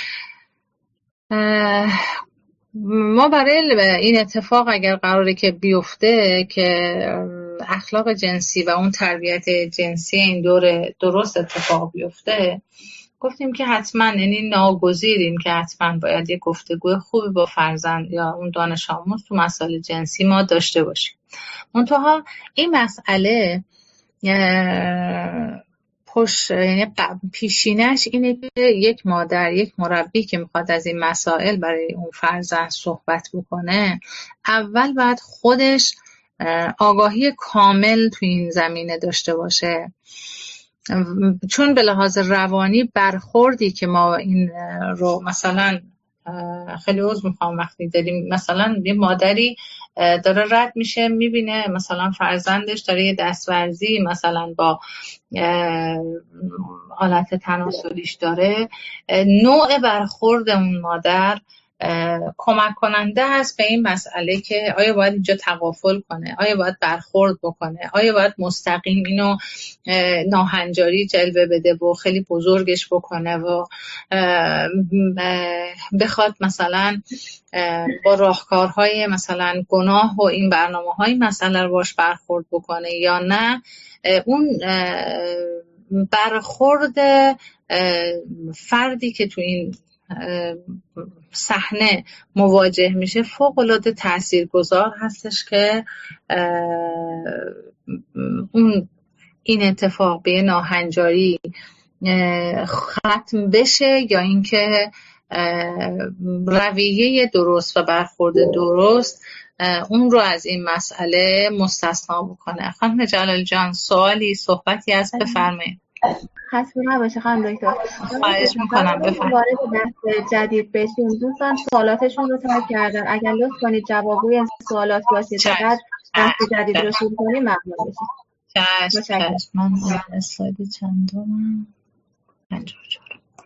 ما برای این اتفاق اگر قراره که بیفته که اخلاق جنسی و اون تربیت جنسی این دور درست اتفاق بیفته، گفتیم که حتما، یعنی ناگزیریم که حتما باید یه گفتگوی خوبی با فرزند یا اون دانش آموز تو مسائل جنسی ما داشته باشیم. منتها این مسئله پشت، یعنی پیشینش اینه که یک مادر، یک مربی که میخواد از این مسائل برای اون فرزند صحبت بکنه، اول باید خودش آگاهی کامل تو این زمینه داشته باشه، چون به لحاظ روانی برخوردی که ما این رو مثلا خیلی عذر میخوام وقتی داریم مثلا یه مادری داره رد میشه میبینه مثلا فرزندش داره یه دستورزی مثلا با آلت تناسلیش داره، نوع برخورد اون مادر کمک کننده هست به این مسئله که آیا باید اینجا تغافل کنه، آیا باید برخورد بکنه، آیا باید مستقیم اینو ناهنجاری جلوه بده و خیلی بزرگش بکنه و بخواد مثلا با راهکارهای مثلا گناه و این برنامه‌های مسئله رو باش برخورد بکنه، یا نه اون برخورد فردی که تو این صحنه مواجه میشه فوق‌العاده تاثیرگذار هستش که اون این اتفاق به ناهنجاری ختم بشه یا اینکه رویه درست و برخورد درست اون رو از این مسئله مستثنا بکنه. خانم جلال جان سوالی صحبتی هست بفرمایید. خسته نباشه خانم دکتر. خواهش میکنم بفرمایید. وارد بحث جدید بشیم، دوستان سوالاتشون رو تایپ کردن، اگر لطف کنید جوابگوی این سوالات باشید تا بعد بحث جدید رو شروع کنیم ممنون میشم. چشم چشم. من اسلاید چندم پنجاه و چهار.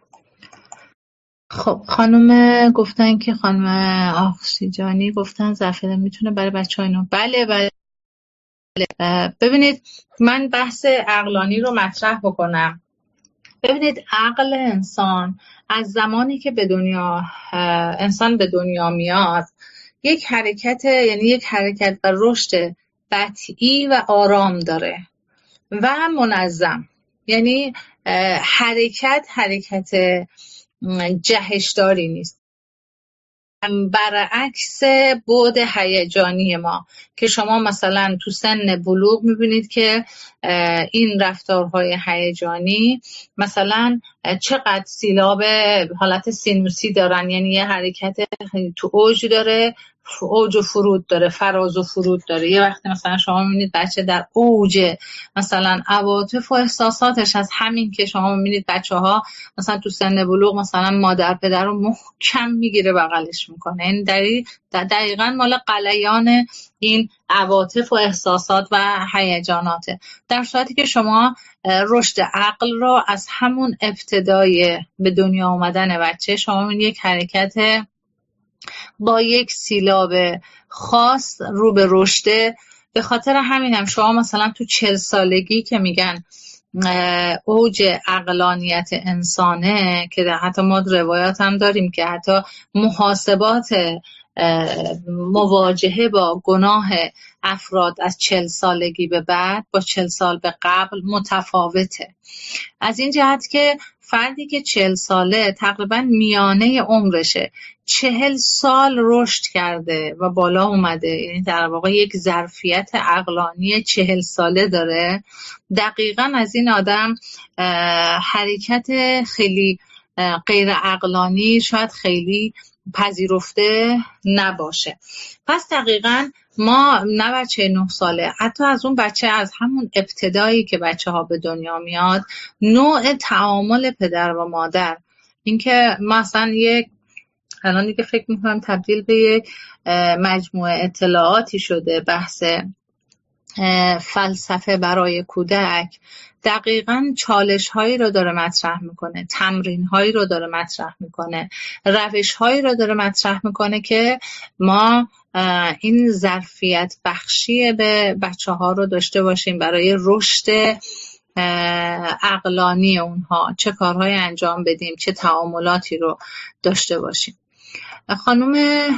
خب خانم گفتن که خانم آخشیجانی گفتن زعفران میتونه برای بچه‌ها اینو بله بله. ببینید من بحث عقلانی رو مطرح بکنم. ببینید عقل انسان از زمانی که به دنیا انسان به دنیا میاد یک حرکت، یعنی یک حرکت و رشد بطیئی و آرام داره و منظم، یعنی حرکت حرکت جهشداری نیست، برعکس بعد هیجانی ما که شما مثلا تو سن بلوغ میبینید که این رفتارهای هیجانی مثلا چقدر سیلاب حالت سینوسی دارن، یعنی یه حرکت تو اوج داره، اوج و فرود داره، فراز و فرود داره. یه وقتی مثلا شما میبینید بچه در اوج مثلا عواطف و احساساتش، از همین که شما میبینید بچه ها مثلا تو سن بلوغ مثلا مادر پدر رو محکم میگیره بغلش میکنه، این دقیق دقیقاً مال غلیان این عواطف و احساسات و هیجاناته. در صورتی که شما رشد عقل رو از همون ابتدای به دنیا آمدن بچه شما میبینید یک حرکت با یک سیلاب خاص رو به رشده. به خاطر همینم شما مثلا تو چل سالگی که میگن اوج عقلانیت انسانه، که در حتی ما روایات هم داریم که حتی محاسبات مواجهه با گناه افراد از چل سالگی به بعد با چل سال به قبل متفاوته. از این جهت که فردی که چل ساله تقریبا میانه عمرشه، چهل سال رشد کرده و بالا اومده، یعنی در واقع یک ظرفیت عقلانی چهل ساله داره، دقیقاً از این آدم حرکت خیلی غیر عقلانی شاید خیلی پذیرفته نباشه. پس دقیقاً ما نه بچه نه ساله، حتی از اون بچه از همون ابتدایی که بچه ها به دنیا میاد، نوع تعامل پدر و مادر، اینکه مثلا یک الان دیگه فکر میکنم تبدیل به یک مجموعه اطلاعاتی شده بحث فلسفه برای کودک، دقیقاً چالش هایی رو داره مطرح میکنه، تمرین هایی رو داره مطرح میکنه، روش هایی رو داره مطرح میکنه که ما این ظرفیت بخشی به بچه ها رو داشته باشیم برای رشد عقلانی اونها، چه کارهایی انجام بدیم، چه تعاملاتی رو داشته باشیم. خانم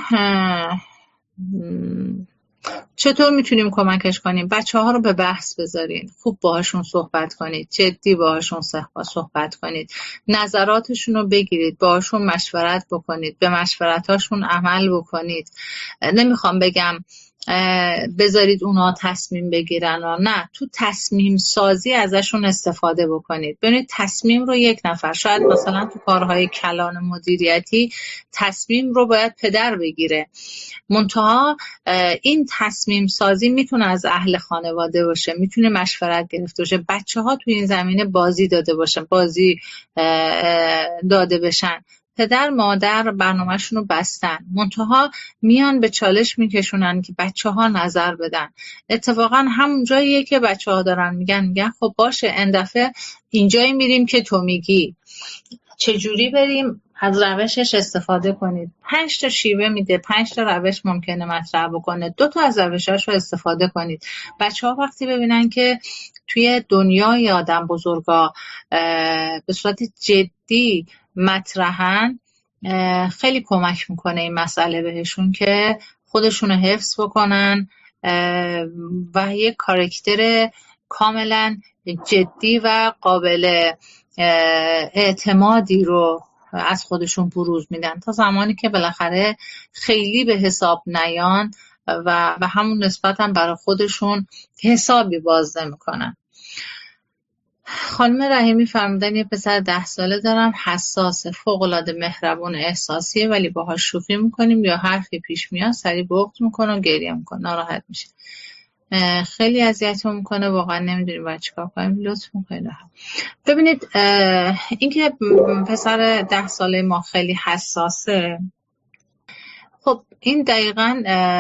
چطور میتونیم کمکش کنیم؟ بچه ها رو به بحث بذارین، خوب باهاشون صحبت کنید، جدی باهاشون صحبت کنید، نظراتشون رو بگیرید، باهاشون مشورت بکنید، به مشورتاشون عمل بکنید. نمیخوام بگم بذارید اونا تصمیم بگیرن، و نه، تو تصمیم سازی ازشون استفاده بکنید. ببینید تصمیم رو یک نفر، شاید مثلا تو کارهای کلان مدیریتی تصمیم رو باید پدر بگیره، منتها این تصمیم سازی میتونه از اهل خانواده باشه، میتونه مشورت گرفته باشه، بچه ها تو این زمینه بازی داده باشن، بازی داده بشن. پدر مادر برنامه‌شون رو بستن، منتها میان به چالش میکشونن که بچه ها نظر بدن. اتفاقا همون جاییه که بچه ها دارن میگن میگن خب باشه، این دفعه اینجایی میریم که تو میگی، چجوری بریم؟ از روشش استفاده کنید. پنج تا شیوه میده، پنج تا روش ممکنه مطرح بکنه، دو تا از روشاش رو استفاده کنید. بچه ها وقتی ببینن که توی دنیای آدم بزرگا به صورت جدی مطرحن، خیلی کمک میکنه این مسئله بهشون که خودشون رو حفظ بکنن و یک کاراکتر کاملا جدی و قابل اعتمادی رو از خودشون بروز میدن، تا زمانی که بالاخره خیلی به حساب نیان و به همون نسبت هم برای خودشون حسابی باز نمیکنن. خانم رحیمی فرمودن یه پسر ده ساله دارم، حساس، فوق‌العاده مهربون، احساسیه، ولی باهاش شوخی میکنیم یا حرفی پیش میاد سریع بغض میکنه و گریه میکنه، ناراحت میشه، خیلی اذیتمون میکنه، واقعا نمیدونیم باید چیکار کنیم، لطف میکنید. ببینید اینکه پسر ده ساله ما خیلی حساسه، خب این دقیقاً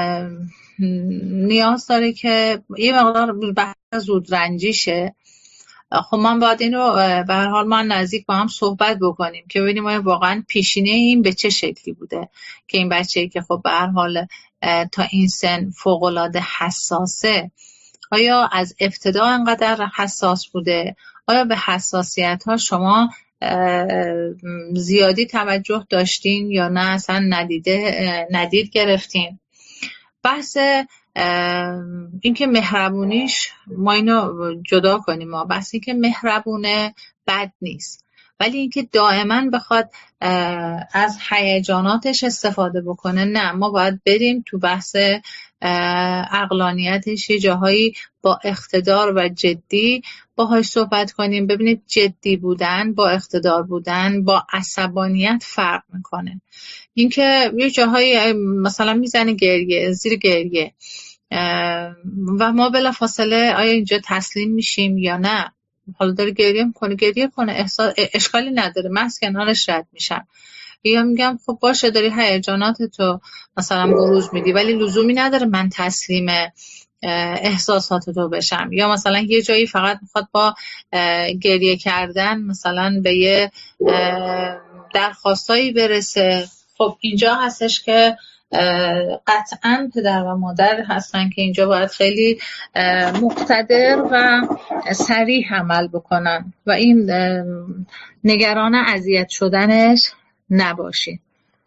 نیاز داره که یه مقدار بحث زود رنجیشه. خب من باید این رو به هر حال من نزدیک با هم صحبت بکنیم که ببینیم آیا واقعا پیشینه این به چه شکلی بوده که این بچه‌ای که خب به هر حال تا این سن فوق‌العاده حساسه، آیا از ابتدا انقدر حساس بوده؟ آیا به حساسیت ها شما زیادی توجه داشتین یا نه اصلا ندیده ندید گرفتین؟ بحث این که مهربونیش ما اینو جدا کنیم، ما بحث این که مهربونه بد نیست، ولی اینکه دائما بخواد از هیجاناتش استفاده بکنه، نه، ما باید بریم تو بحث عقلانیتش، یه جاهایی با اقتدار و جدی باهاش صحبت کنیم. ببینید جدی بودن با اقتدار بودن با عصبانیت فرق میکنه. اینکه یه جاهایی مثلا میزنه گریه، زیر گریه و ما بلافاصله آیا اینجا تسلیم میشیم یا نه؟ حالا داره گریه میکنه، گریه کنه، احساس اشکالی نداره، من از کنارش رد میشم. یا میگم خب باشه، داری هیجاناتتو مثلا بروز میدی ولی لزومی نداره من تسلیم احساساتتو بشم. یا مثلا یه جایی فقط میخواد با گریه کردن مثلا به یه درخواستایی برسه. خب اینجا هستش که قطعاً پدر و مادر هستن که اینجا باید خیلی مقتدر و صریح عمل بکنن و این نگران اذیت شدنش نباشید.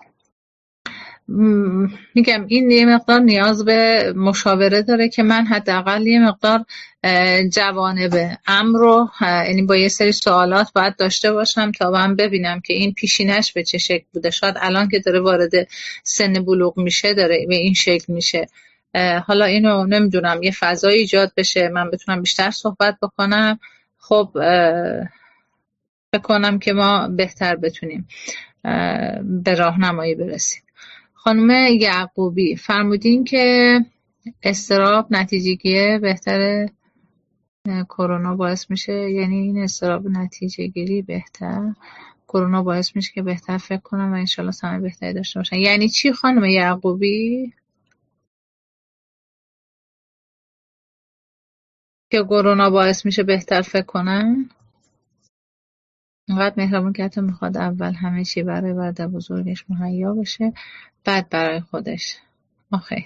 میگم این یه مقدار نیاز به مشاوره داره که من حداقل یه مقدار جوانب امر رو، یعنی با یه سری سوالات باید داشته باشم تا من ببینم که این پیشینش به چه شکل بوده. شاید الان که داره وارد سن بلوغ میشه داره به این شکل میشه. حالا اینو نمیدونم یه فضای ایجاد بشه من بتونم بیشتر صحبت بکنم، خب بکنم که ما بهتر بتونیم به راهنمایی برسیم. خانم یعقوبی فرمودین که اضطراب نتیجه گیری بهتره کرونا باعث میشه، یعنی این اضطراب نتیجه گیری بهتر کرونا باعث میشه که بهتر فکر کنم و انشالله سمع بهتری داشته باشن. یعنی چی خانم یعقوبی؟ که کرونا باعث میشه بهتر فکر کنن؟ اینقدر مهربون که حتی میخواد اول همه چی برای برادر بزرگش مهیا بشه بعد برای خودش. آخه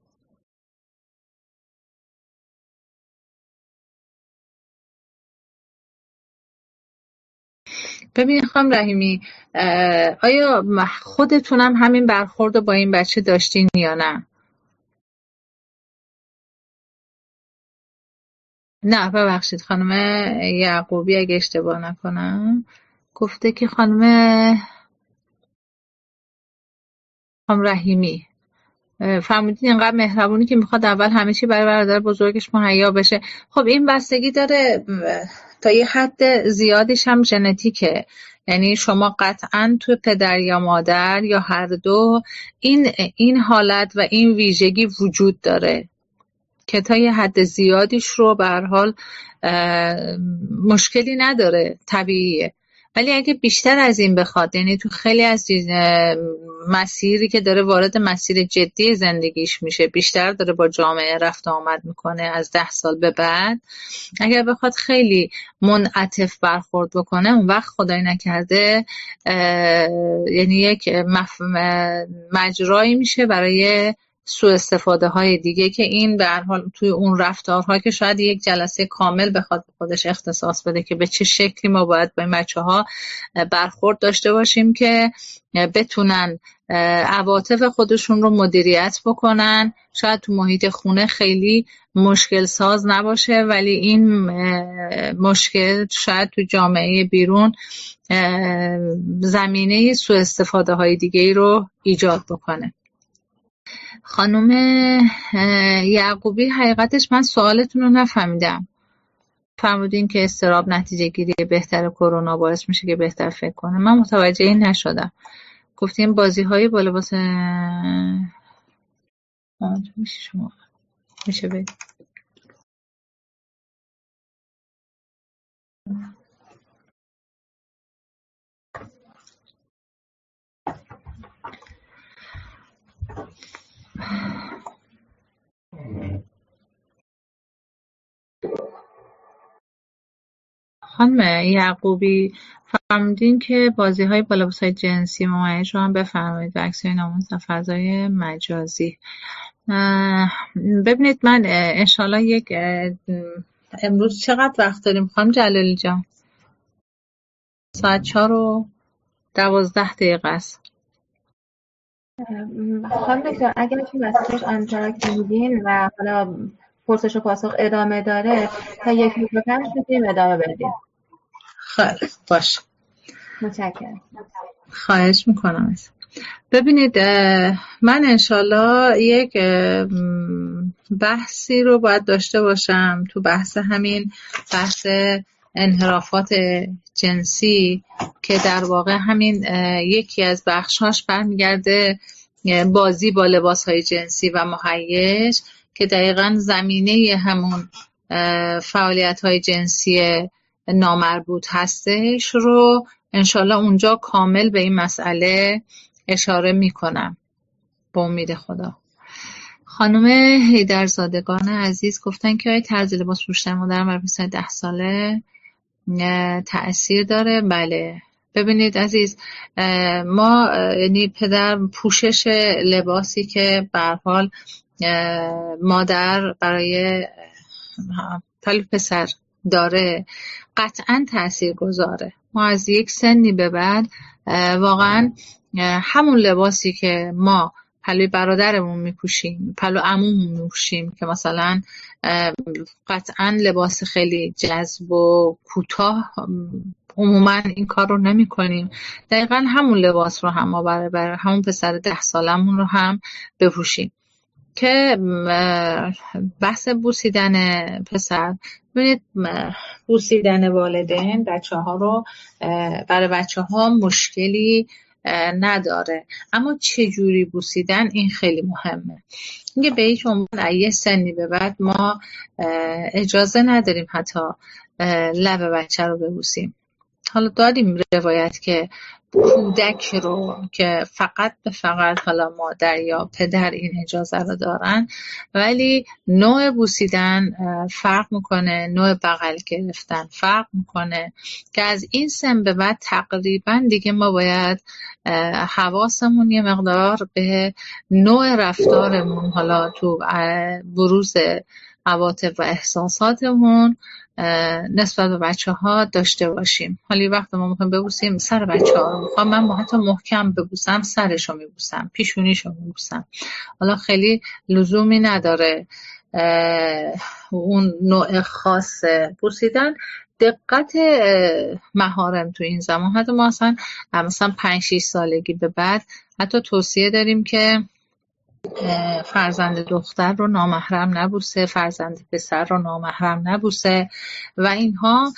ببین خانم رحیمی، آیا خودتونم همین برخورد با این بچه داشتین یا نه؟ نه ببخشید خانم یعقوبی اگه اشتباه نکنم گفته که خانم خانم رحیمی فرمودین اینقدر مهربونی که میخواد اول همه چی برای برادر بزرگش مهیا بشه. خب این بستگی داره تا یه حد زیادیش هم ژنتیکه، یعنی شما قطعاً تو پدر یا مادر یا هر دو این این حالت و این ویژگی وجود داره که تا یه حد زیادیش رو به هر حال مشکلی نداره، طبیعیه. ولی اگه بیشتر از این بخواد، یعنی تو خیلی از مسیری که داره وارد مسیر جدی زندگیش میشه، بیشتر داره با جامعه رفت آمد میکنه از ده سال به بعد، اگر بخواد خیلی منعطف برخورد بکنه اون وقت خدای نکرده یعنی یک مجرایی میشه برای سوء استفاده های دیگه که این به هر حال توی اون رفتارها که شاید یک جلسه کامل بخواد خودش اختصاص بده که به چه شکلی ما باید با این بچه ها برخورد داشته باشیم که بتونن عواطف خودشون رو مدیریت بکنن. شاید تو محیط خونه خیلی مشکل ساز نباشه ولی این مشکل شاید تو جامعه بیرون زمینه سوء استفاده های دیگه رو ایجاد بکنه. خانم یعقوبی حقیقتش من سوالتون رو نفهمیدم. فرمودین که اضطراب نتیجه گیری بهتر کرونا باعث میشه که بهتر فکر کنه. من متوجه این نشدم. گفتیم بازی های با لباس میشه شما میشه بگید. خانم یعقوبی فرمودین که بازی های با لباس های جنسی ممایز رو هم بفرمایید و عکسای ناموس در فضای مجازی. ببینید من انشالله یک امروز چقدر وقت داریم خانم جلالی جان؟ ساعت چهار و دوازده دقیقه است. خانم دکتر اگر که مسیجش انتراکت میدین و حالا پرسش و پاسخ ادامه داره تا یک روز و پنج میتونیم ادامه بدیم. خیلی باشه. متشکرم. خواهش میکنم. ببینید من انشالله یک بحثی رو باید داشته باشم تو بحث همین بحث انحرافات جنسی که در واقع همین یکی از بخشاش برمیگرده بازی با لباسهای جنسی و مهیج که دقیقاً زمینه همون فعالیت‌های جنسی نامربوط هستش رو انشالله اونجا کامل به این مسئله اشاره میکنم با امید خدا. خانم حیدرزادگان عزیز گفتن که آیا طرز لباس پوشیدن مادر بر پسر ده ساله تأثیر داره؟ بله. ببینید عزیز، ما یعنی پدر پوشش لباسی که به هر حال مادر برای پسر داره قطعا تأثیر گذاره. ما از یک سنی به بعد واقعا همون لباسی که ما پلوی برادرمون میپوشیم، پلو عمومون میپوشیم که مثلا قطعا لباس خیلی جذب و کوتاه، عموما این کار رو نمی کنیم. دقیقا همون لباس رو هم ما برای, برای همون پسر ده سالمون رو هم بپوشیم. که بحث بوسیدن پسر، ببینید بوسیدن والدین بچه ها رو برای بچه ها مشکلی نداره، اما چجوری بوسیدن این خیلی مهمه. اینکه به هیچ عنوان یه سنی به بعد ما اجازه نداریم حتی لب بچه رو ببوسیم. حالا داریم روایت که کودک رو که فقط به فقط حالا مادر یا پدر این اجازه رو دارن، ولی نوع بوسیدن فرق میکنه، نوع بغل گرفتن فرق میکنه که از این سن به بعد تقریبا دیگه ما باید حواسمون یه مقدار به نوع رفتارمون حالا تو بروز عواطف و احساساتمون نسبت به بچه ها داشته باشیم. حالا یه وقت ما میخوایم ببوسیم سر بچه ها رو، میخوام من حتی محکم ببوسم سرشو میبوسم، پیشونیشو میبوسم. حالا خیلی لزومی نداره اون نوع خاص بوسیدن. دقت مهارم تو این زمان، حتی ما اصلا مثلا پنج شش سالگی به بعد حتی توصیه داریم که فرزند دختر رو نامحرم نبوسه، فرزند پسر رو نامحرم نبوسه و اینها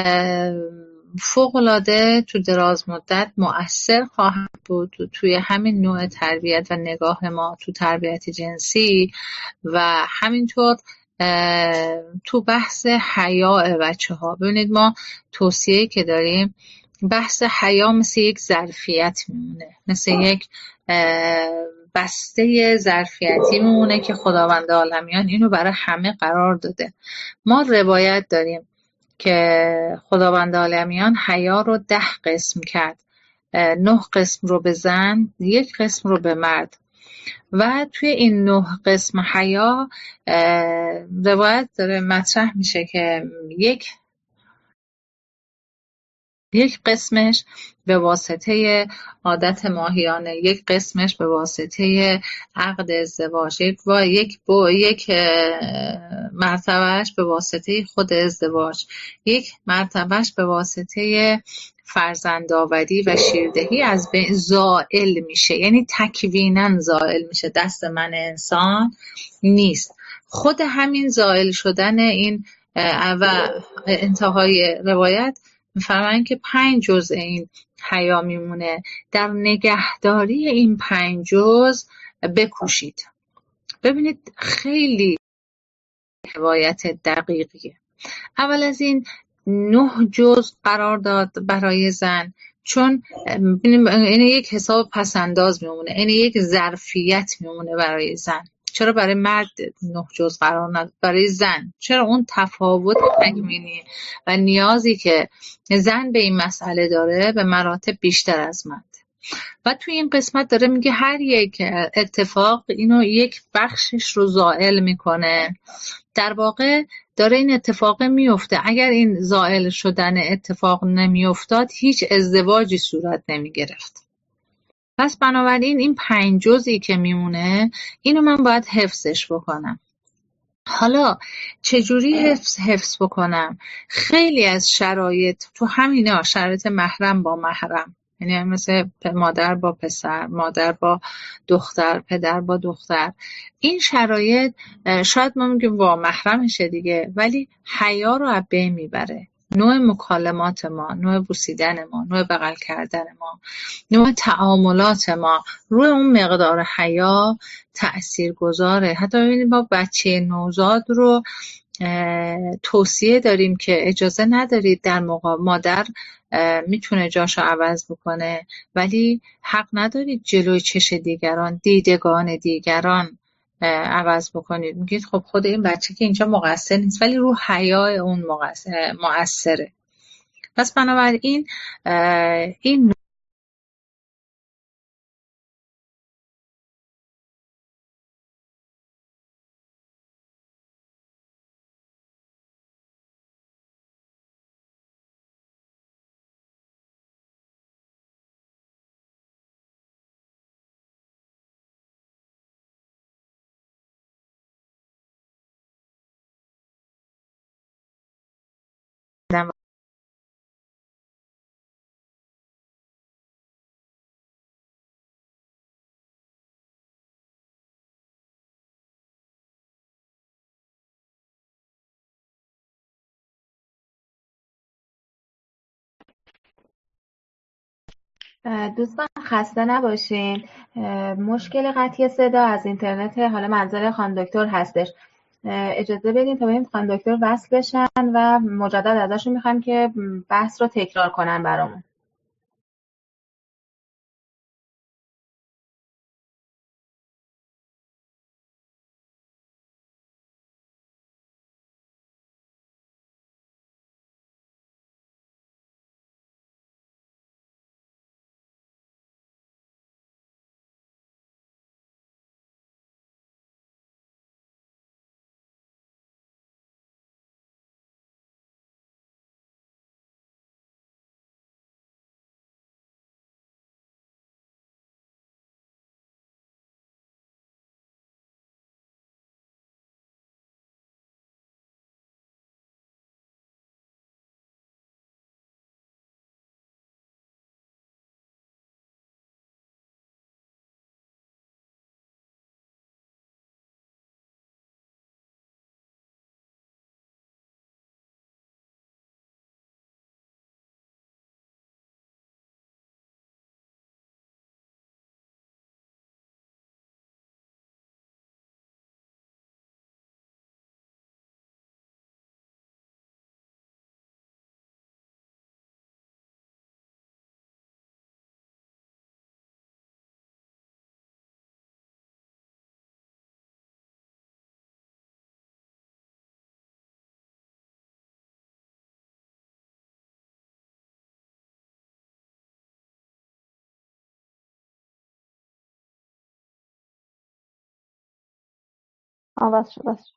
فوق‌العاده تو دراز مدت مؤثر خواهد بود توی همین نوع تربیت و نگاه ما تو تربیت جنسی و همینطور تو بحث حیا بچه ها. ببینید ما توصیه که داریم بحث حیا مثل یک ظرفیت میمونه، مثل یک بسته ظرفیتی میمونه که خداوند عالمیان اینو برای همه قرار داده. ما روایت داریم که خداوند عالمیان حیا رو ده قسم کرد، نه قسم رو به زن، یک قسم رو به مرد و توی این نه قسم حیا روایت داره مطرح میشه که یک یک قسمش به واسطه عادت ماهیانه، یک قسمش به واسطه عقد ازدواج، یک با یک با یک مرتبهش به واسطه خود ازدواج، یک مرتبهش به واسطه فرزندآوری و شیردهی از بین زائل میشه، یعنی تکویناً زائل میشه، دست من انسان نیست. خود همین زائل شدن این و انتهای روایت میفرمایند که پنج جزء این حیا میمونه، در نگهداری این پنج جزء بکوشید. ببینید خیلی روایت دقیقیه. اول از این نه جزء قرار داد برای زن، چون این یک حساب پسنداز میمونه، این یک ظرفیت میمونه برای زن. چرا برای مرد نه جزء قرار نداد؟ برای زن چرا اون تفاوت تکوینی و نیازی که زن به این مسئله داره به مراتب بیشتر از مرد. و توی این قسمت داره میگه هر یک اتفاق اینو یک بخشش رو زائل میکنه. در واقع داره این اتفاق میفته، اگر این زائل شدن اتفاق نمیافتاد هیچ ازدواجی صورت نمیگرفت. پس بنابراین این پنج جزئی که میمونه اینو من باید حفظش بکنم. حالا چجوری حفظ حفظ بکنم؟ خیلی از شرایط تو همینه، شرایط محرم با محرم، یعنی مثل مادر با پسر، مادر با دختر، پدر با دختر، این شرایط شاید ما میگیم وا محرمشه دیگه، ولی حیا رو از بین میبره. نوع مکالمات ما، نوع بوسیدن ما، نوع بغل کردن ما، نوع تعاملات ما روی اون مقدار حیا تأثیر گذاره. حتی ببینید با بچه نوزاد رو توصیه داریم که اجازه ندارید در مقابل مادر میتونه جاشو عوض بکنه، ولی حق ندارید جلوی چش دیگران، دیدگان دیگران عوض بکنید. میگید خب خود این بچه که اینجا مقصر نیست، ولی رو حیا اون مؤثره. پس بنابراین این دوستان خسته نباشین. مشکل قطعی صدا از اینترنت حالا منظر خانم دکتر هستش. اجازه بدین تا ببینیم خانم دکتر وصل بشن و مجدد ازشون میخوایم که بحث رو تکرار کنن برامون. آواز شو بس.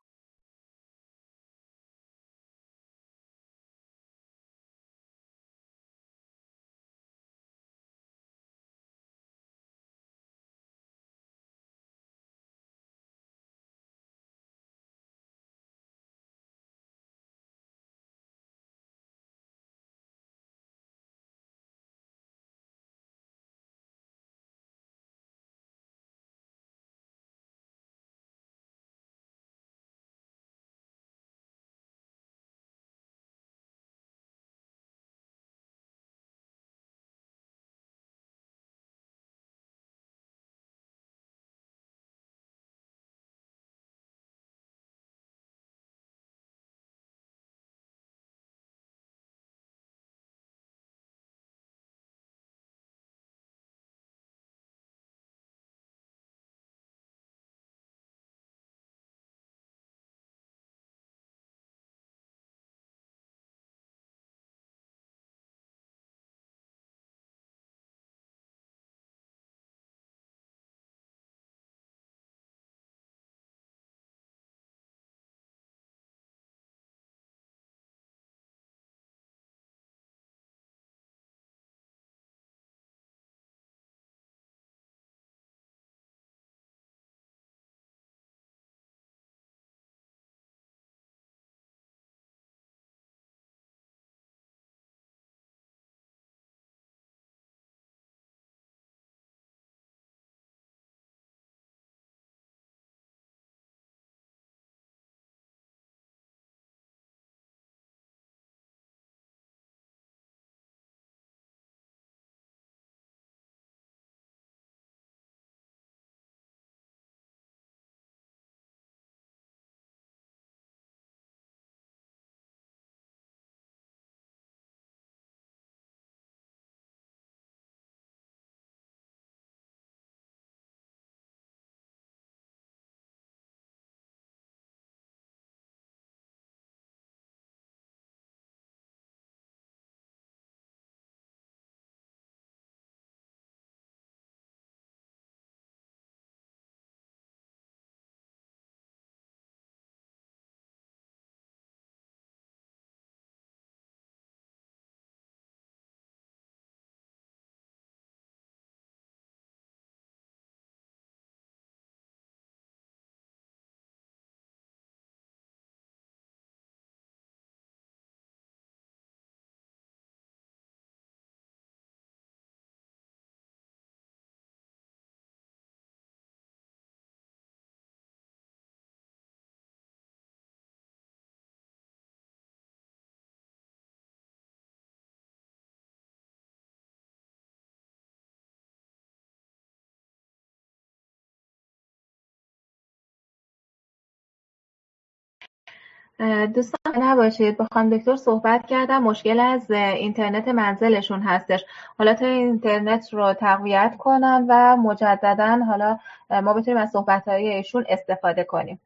دوستان نباشید، با خانم دکتر صحبت کردم، مشکل از اینترنت منزلشون هستش. حالا تا اینترنت رو تقویت کنن و مجددا حالا ما بتونیم از صحبت‌های ایشون استفاده کنیم.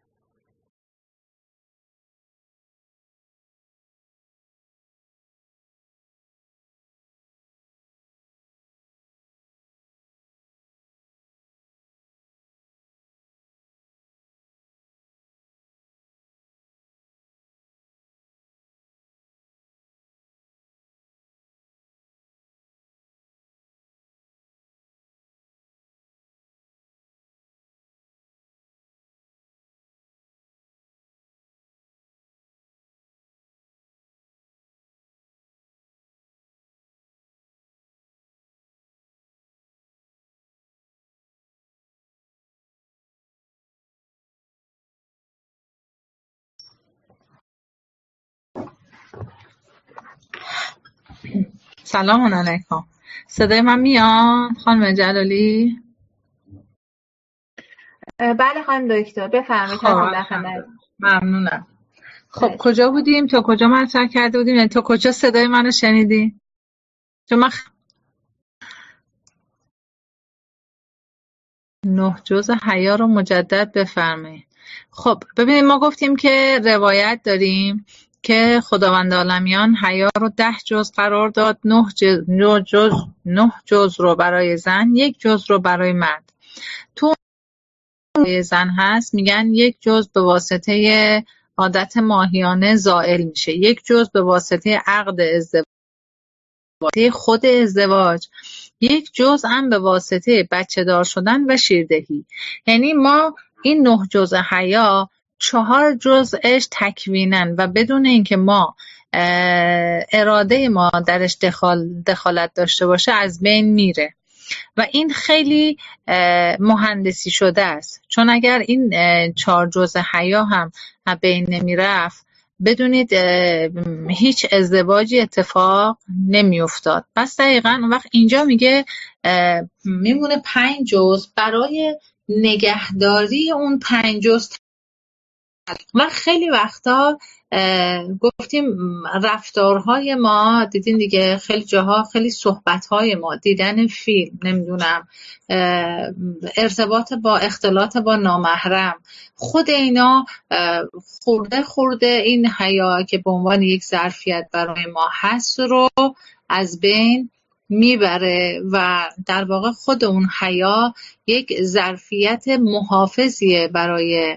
سلام علیکم. صدای من میاد خانم جلالی؟ بله خانم دکتر بفرمایید. خب ممنونم. خب بله. کجا بودیم؟ تا کجا مطرح کرده بودیم؟ یعنی تا کجا صدای منو شنیدی؟ چون من خ... نه جز حیا رو مجدد بفرمایید. خب ببینید، ما گفتیم که روایت داریم که خداوند عالمیان حیا رو ده جز قرار داد، نه جز, نه جز, نه جز رو برای زن، یک جز رو برای مرد. تو زن هست میگن یک جز به واسطه عادت ماهیانه زائل میشه، یک جز به واسطه عقد ازدواج، خود ازدواج، یک جز هم به واسطه بچه دار شدن و شیردهی. یعنی ما این نه جز حیا چهار جزش تکوینن و بدون اینکه ما اراده ما درش دخال دخالت داشته باشه از بین میره و این خیلی مهندسی شده است. چون اگر این چهار جز حیا هم بین نمیرفت بدونید هیچ ازدواجی اتفاق نمی افتاد. پس دقیقاً اون وقت اینجا میگه میمونه پنج جز برای نگهداری اون پنج جز. و خیلی وقتا گفتیم رفتارهای ما، دیدین دیگه خیلی جاها، خیلی صحبتهای ما، دیدن فیلم، نمیدونم ارتباط با اختلاط با نامحرم، خود اینا خورده خورده این حیا که به عنوان یک ظرفیت برای ما هست رو از بین میبره و در واقع خود اون حیا یک ظرفیت محافظیه برای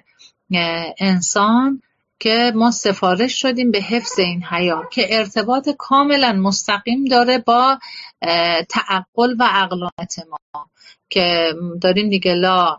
انسان که ما سفارش شدیم به حفظ این حیا که ارتباط کاملا مستقیم داره با تعقل و عقلانیت ما که داریم دیگه لا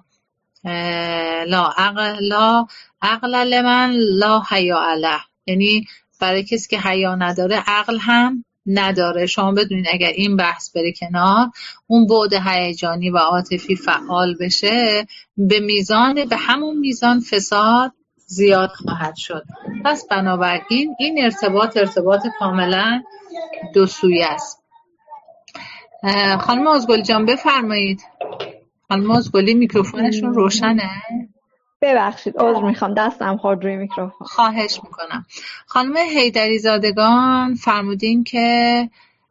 لا عقل لا عقل لمن لا حیا علیه، یعنی برای کسی که حیا نداره عقل هم نداره. شما بدونید اگر این بحث بره کنار، اون بعد هیجانی و عاطفی فعال بشه، به میزان به همون میزان فساد زیاد خواهد شد. پس بنابراین این ارتباط ارتباط کاملا دو سویه است. خانم آزگل جان بفرمایید. خانم آزگلی میکروفونشون روشنه؟ ببخشید عذر میخوام، دستم خورد روی میکروفون. خواهش میکنم. خانم حیدری زادگان فرمودین که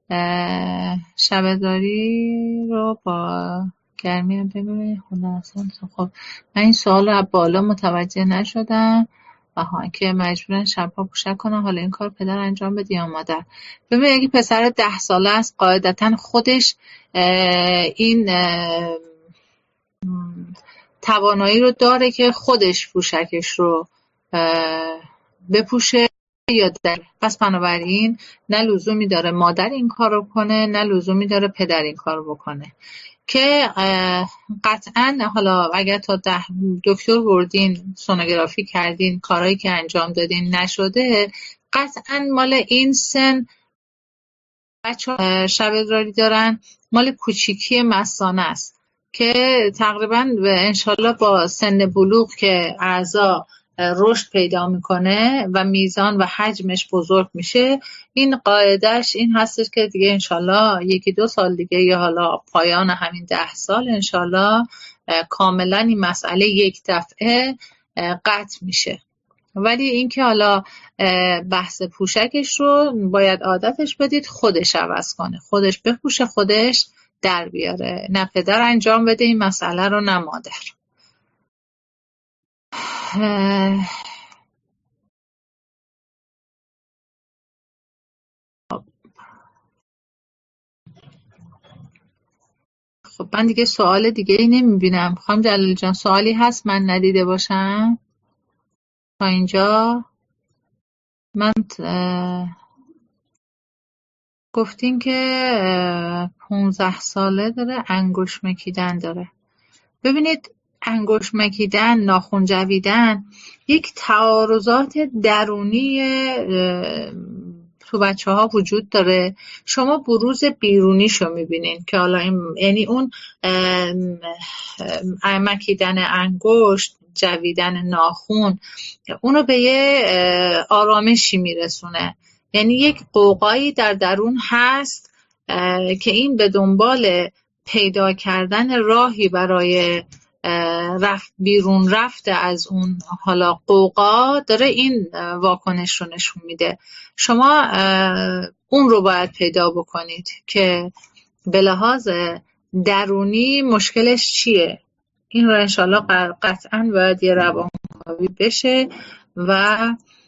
شبه‌داری رو با گرمی ببینید خلاصون. خب من این سوال رو بالا متوجه نشدم آها که مجبورن شبها پوشک کنن. حالا این کار پدر انجام بده یا مادر؟ ببین اگه پسر ده ساله است قاعدتا خودش این توانایی رو داره که خودش پوشکش رو بپوشه یا در. پس بنابراین نه لزومی داره مادر این کار رو کنه، نه لزومی داره پدر این کار رو بکنه که قطعا حالا اگر تا ده دکتر بردین، سونوگرافی کردین، کارهایی که انجام دادین نشده، قطعا مال این سن بچه شبه‌داری دارن مال کوچیکی مثانه است که تقریبا انشالله با سن بلوغ که اعضا رشد پیدا میکنه و میزان و حجمش بزرگ میشه، این قاعدش این هستش که دیگه انشالله یکی دو سال دیگه یا حالا پایان همین ده سال انشالله کاملا این مسئله یک دفعه قطع میشه ولی اینکه حالا بحث پوشکش رو باید عادتش بدید خودش عوض کنه، خودش بپوشه، خودش در بیاره، نه پدر انجام بده این مسئله رو نه مادر. خب من دیگه سوال دیگه ای نمیبینم. خانم جلال جان سوالی هست من ندیده باشم تا اینجا؟ من گفتین که پونزده ساله داره انگوش مکیدن داره. ببینید انگوش مکیدن، ناخن جویدن یک تعارضات درونی تو بچه ها وجود داره. شما بروز بیرونیشو میبینین که حالا این یعنی اون مکیدن انگشت، جویدن ناخن اونو به یه آرامشی میرسونه، یعنی یک قوقایی در درون هست که این به دنبال پیدا کردن راهی برای رفت بیرون رفته از اون حالا قوقا داره این واکنش رو نشون میده. شما اون رو باید پیدا بکنید که به لحاظ درونی مشکلش چیه. این رو انشالله قطعا باید یه روانکاوی بشه و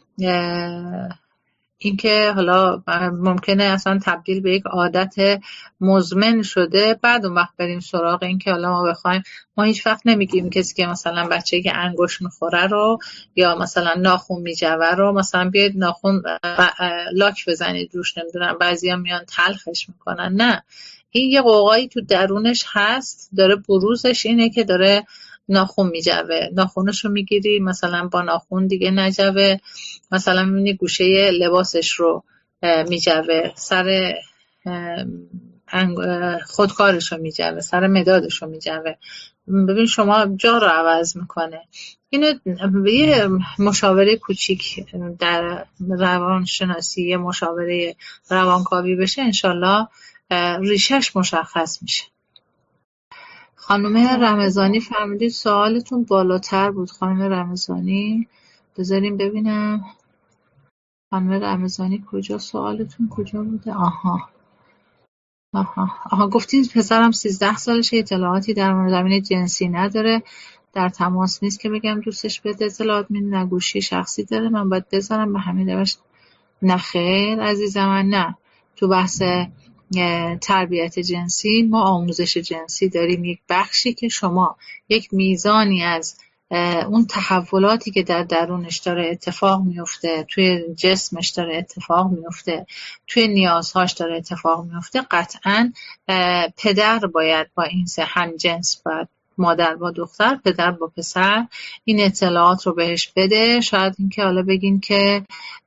اینکه حالا ممکنه اصلا تبدیل به یک عادت مزمن شده. بعد اون وقت بریم سراغ این که حالا ما بخوایم، ما هیچ وقت نمیگیم کسی که مثلا بچه‌ای که انگشت میخوره رو یا مثلا ناخن میجوه رو مثلا بیاید ناخن لاک بزنید روش، نمیدونم بعضیا میان تلخش میکنن. نه، این یه قوقایی تو درونش هست، داره بروزش اینه که داره ناخن میجوه. ناخنشو میگیری مثلا با ناخن دیگه نجوه، مثلا میبینی گوشه لباسش رو میجوه، سر خودکارش رو میجوه، سر مدادش رو میجوه. ببین شما جا رو عوض میکنه. اینو یه مشاوره کوچیک در روانشناسی، یه مشاوره روانکاوی بشه انشالله ریشش مشخص میشه. خانم رمضانی فرمودید سوالتون بالاتر بود. خانم رمضانی بذاریم ببینم. خانم رمضانی کجا سوالتون کجا بوده؟ آها آها آها گفتین پسرم سیزده سالشه، اطلاعاتی در مورد زمینه جنسی نداره، در تماس نیست که بگم دوستش بده، اطلاعات میده، نه گوشی شخصی داره، من باید بذارم به همین روش؟ نه خیر عزیزم من، نه. تو بحث تربیت جنسی ما آموزش جنسی داریم، یک بخشی که شما یک میزانی از اون تحولاتی که در درونش داره اتفاق میفته، توی جسمش داره اتفاق میفته، توی نیازهاش داره اتفاق میفته، قطعاً پدر باید با این سه هم جنس، باید مادر با دختر، پدر با پسر این اطلاعات رو بهش بده. شاید این که حالا بگین که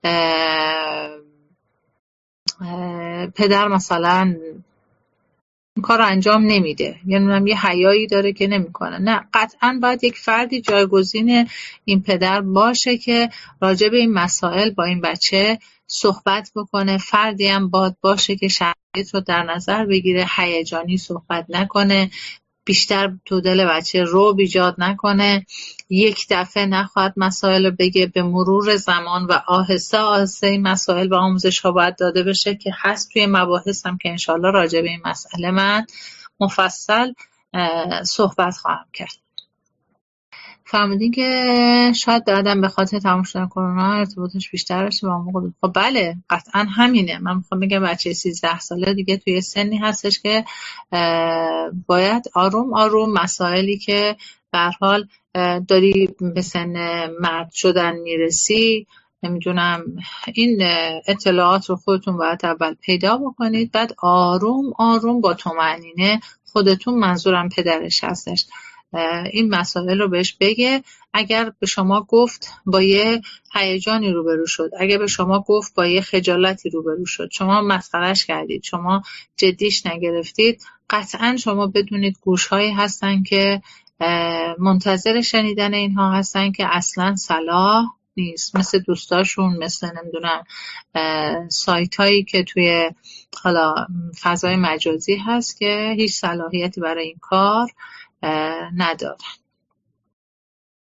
پدر مثلا این کار رو انجام نمیده، یعنی یه حیایی داره که نمیکنه. نه، قطعاً باید یک فردی جایگزین این پدر باشه که راجع به این مسائل با این بچه صحبت بکنه. فردی هم باید باشه که شرایط رو در نظر بگیره، هیجانی صحبت نکنه، بیشتر تو دل بچه رعب ایجاد نکنه، یک دفعه نخواهد مسائل رو بگه، به مرور زمان و آهسته آهسته این مسائل و آموزش ها باید داده بشه که هست توی مباحث هم که انشالله راجع به این مسئله من مفصل صحبت خواهم کرد. فهمیدین که شاید بعدم به خاطر تموم شدن کرونا ارتباطش بیشتر بشه با موقع. خب بله قطعا همینه. من میخوام بگم بچه سیزده ساله دیگه توی سنی هستش که باید آروم آروم مسائلی که به هر حال داری به سن مرد شدن میرسی، نمیدونم این اطلاعات رو خودتون باید اول پیدا بکنید، بعد آروم آروم با طمأنینه خودتون، منظورم پدرش هستش، این مسائل رو بهش بگه. اگر به شما گفت با یه هیجانی روبرو شد، اگر به شما گفت با یه خجالتی روبرو شد، شما مسخرهش کردید، شما جدیش نگرفتید، قطعا شما بدونید گوشهایی هستن که منتظر شنیدن اینها هستن که اصلا صلاح نیست، مثل دوستاشون، مثل نمیدونم سایت هایی که توی حالا فضای مجازی هست که هیچ صلاحیتی برای این کار ندارن.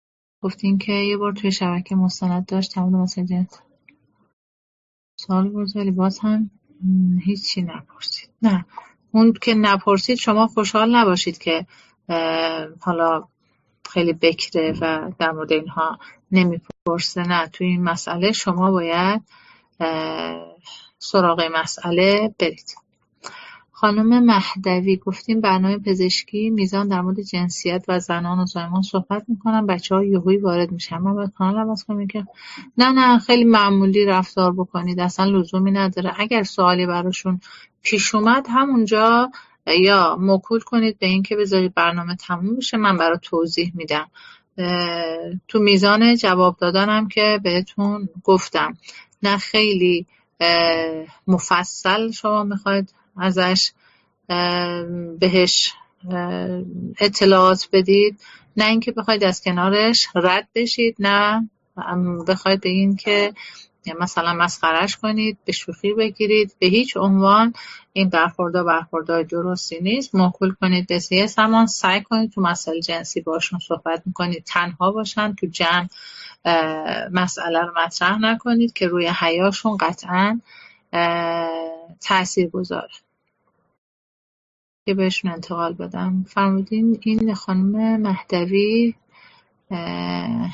گفتین که یه بار توی شبکه مستند داشت تمام مساجد سوال بزرگی باز هم م، هیچی نپرسید. نه اون که نپرسید شما خوشحال نباشید که اه، حالا خیلی بکره و در مورد اینها نمیپرسه. نه توی این مسئله شما باید اه، سراغ مسئله برید. خانم مهدوی گفتیم برنامه پزشکی میزان در مورد جنسیت و زنان و زایمان صحبت میکنن، بچه ها یهویی وارد میشن من باید کانال عوض کنم که نه نه خیلی معمولی رفتار بکنید، اصلا لزومی نداره. اگر سوالی براشون پیش اومد همونجا یا موکول کنید به این که بذارید برنامه تموم بشه من برای توضیح میدم. اه، تو میزان جواب دادنم که بهتون گفتم نه خیلی اه، مفصل شما میخواید ازش اه، بهش اه، اطلاعات بدید، نه اینکه بخواید از کنارش رد بشید، نه ام، بخواید به این که مثلا مسخرش کنید، به شوخی بگیرید. به هیچ عنوان این برخوردها برخوردهای درستی نیست. موکول کنید به یه زمان سعی کنید تو مسائل جنسی باشون صحبت میکنید تنها باشن، تو جمع اه، مسئله رو مطرح نکنید که روی حیاشون قطعا تأثیر گذاره. که بهشون انتقال بدم. فرمودین این خانم مهدوی اه،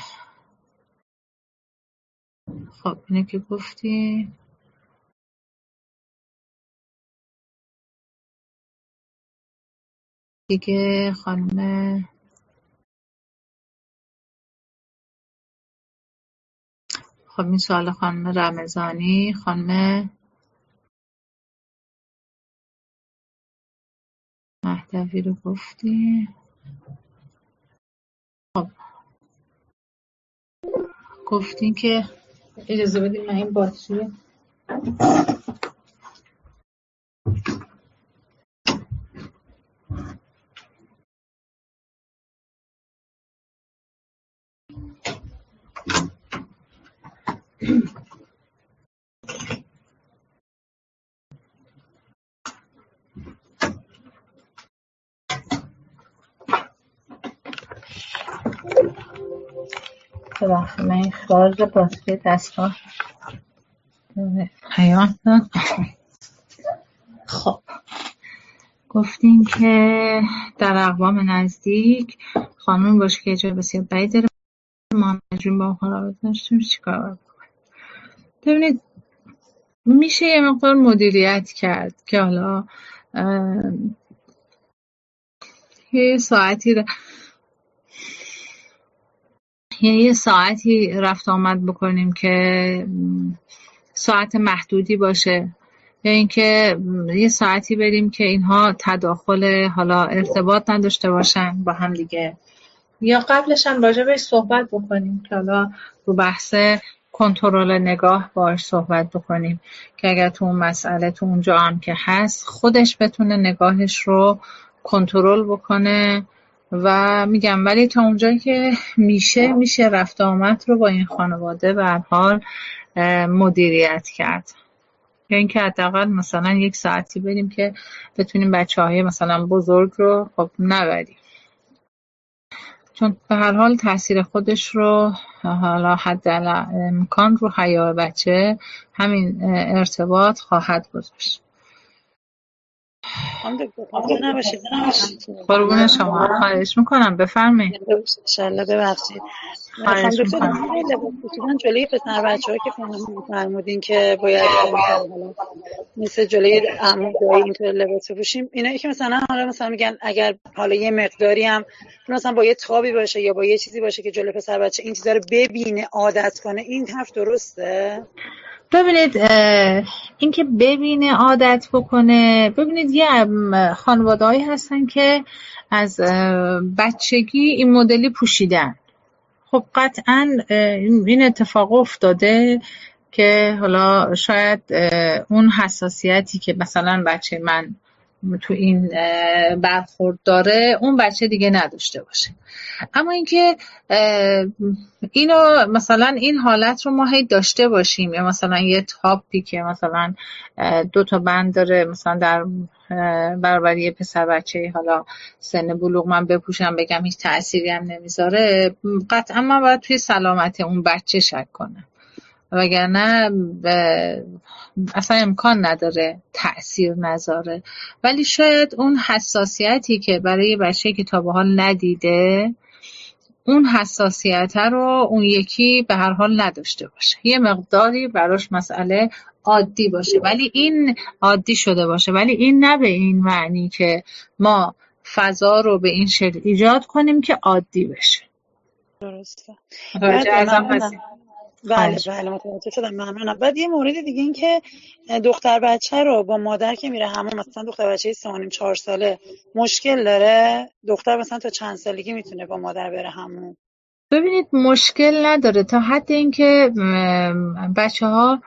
خب اینه که گفتی دیگه. خانم خب این سوال خانم رمضانی. خانم مهدوی رو گفتی. خب گفتین که اجازه بدید من این باتری ببخشید من این شارژ باتری دستگاه حیات داد. خب گفتین که در اقوام نزدیک خانم باشه که اجازه بسیار بعید داره ما مجبوریم با مخالفت داشتیم چیکار بکنیم. ببینید میشه یه مقدار مدیریت کرد که حالا یه ساعتی ر... یه ساعتی رفت آمد بکنیم که ساعت محدودی باشه، یا اینکه یه ساعتی بریم که اینها تداخل حالا ارتباط نداشته باشن با هم دیگه، یا قبلش هم راجع بهش صحبت بکنیم که حالا رو بحث کنترل نگاه باش صحبت بکنیم که اگر تو اون مسئله تو اونجا هم که هست خودش بتونه نگاهش رو کنترل بکنه. و میگم ولی تا اونجایی که میشه میشه رفت آمد رو با این خانواده به هر حال مدیریت کرد، یا اینکه حداقل مثلا یک ساعتی بریم که بتونیم بچه‌های مثلا بزرگ رو خب نبریم، چون به هر حال تاثیر خودش رو حالا حد امکان رو حیای بچه همین ارتباط خواهد گذاشت. هم دکتر خسته نباشید. قربون شما، خواهش میکنم بفرمایید. انشالله ببخشید. خانم دکتر لباس پوشیدن جلوی پسر بچه‌ها که فرمودین که باید حالا مثل جلوی عمو دایی اینطور لباس بپوشیم، اینایی که مثلا حالا مثلا میگن اگر حالا یه مقداری هم مثلا با یه تابی باشه یا با یه چیزی باشه که جلوی پسر بچه این چیزا رو ببینه عادت کنه، این حرف درسته؟ ببینید این که ببینه عادت بکنه، ببینید یه خانواده‌هایی هستن که از بچگی این مدلی پوشیدن، خب قطعاً این اتفاق افتاده که حالا شاید اون حساسیتی که مثلا بچه من تو این برخورد داره اون بچه دیگه نداشته باشه. اما اینکه اینو مثلا این حالت رو ما هی داشته باشیم، یا مثلا یه تاپی که مثلا دو تا بند داره مثلا در برابر یه پسر بچه حالا سن بلوغ من بپوشم بگم هیچ تأثیری هم نمیذاره، قطعا من باید توی سلامت اون بچه شک کنم، وگرنه اصلا امکان نداره تأثیر نذاره. ولی شاید اون حساسیتی که برای بچه که تا به حال ندیده اون حساسیت رو اون یکی به هر حال نداشته باشه، یه مقداری براش مسئله عادی باشه، ولی این عادی شده باشه، ولی این نه به این معنی که ما فضا رو به این شکل ایجاد کنیم که عادی بشه. درسته. متوجه ازم هستی؟ بله بله متوجه شدم، ممنونم. بعد یه مورد دیگه این که دختر بچه رو با مادر که میره همون، مثلا دختر بچه سه و نیم چهار ساله مشکل داره، دختر مثلا تا چند سالگی میتونه با مادر بره همون؟ ببینید مشکل نداره تا حد اینکه بچه ها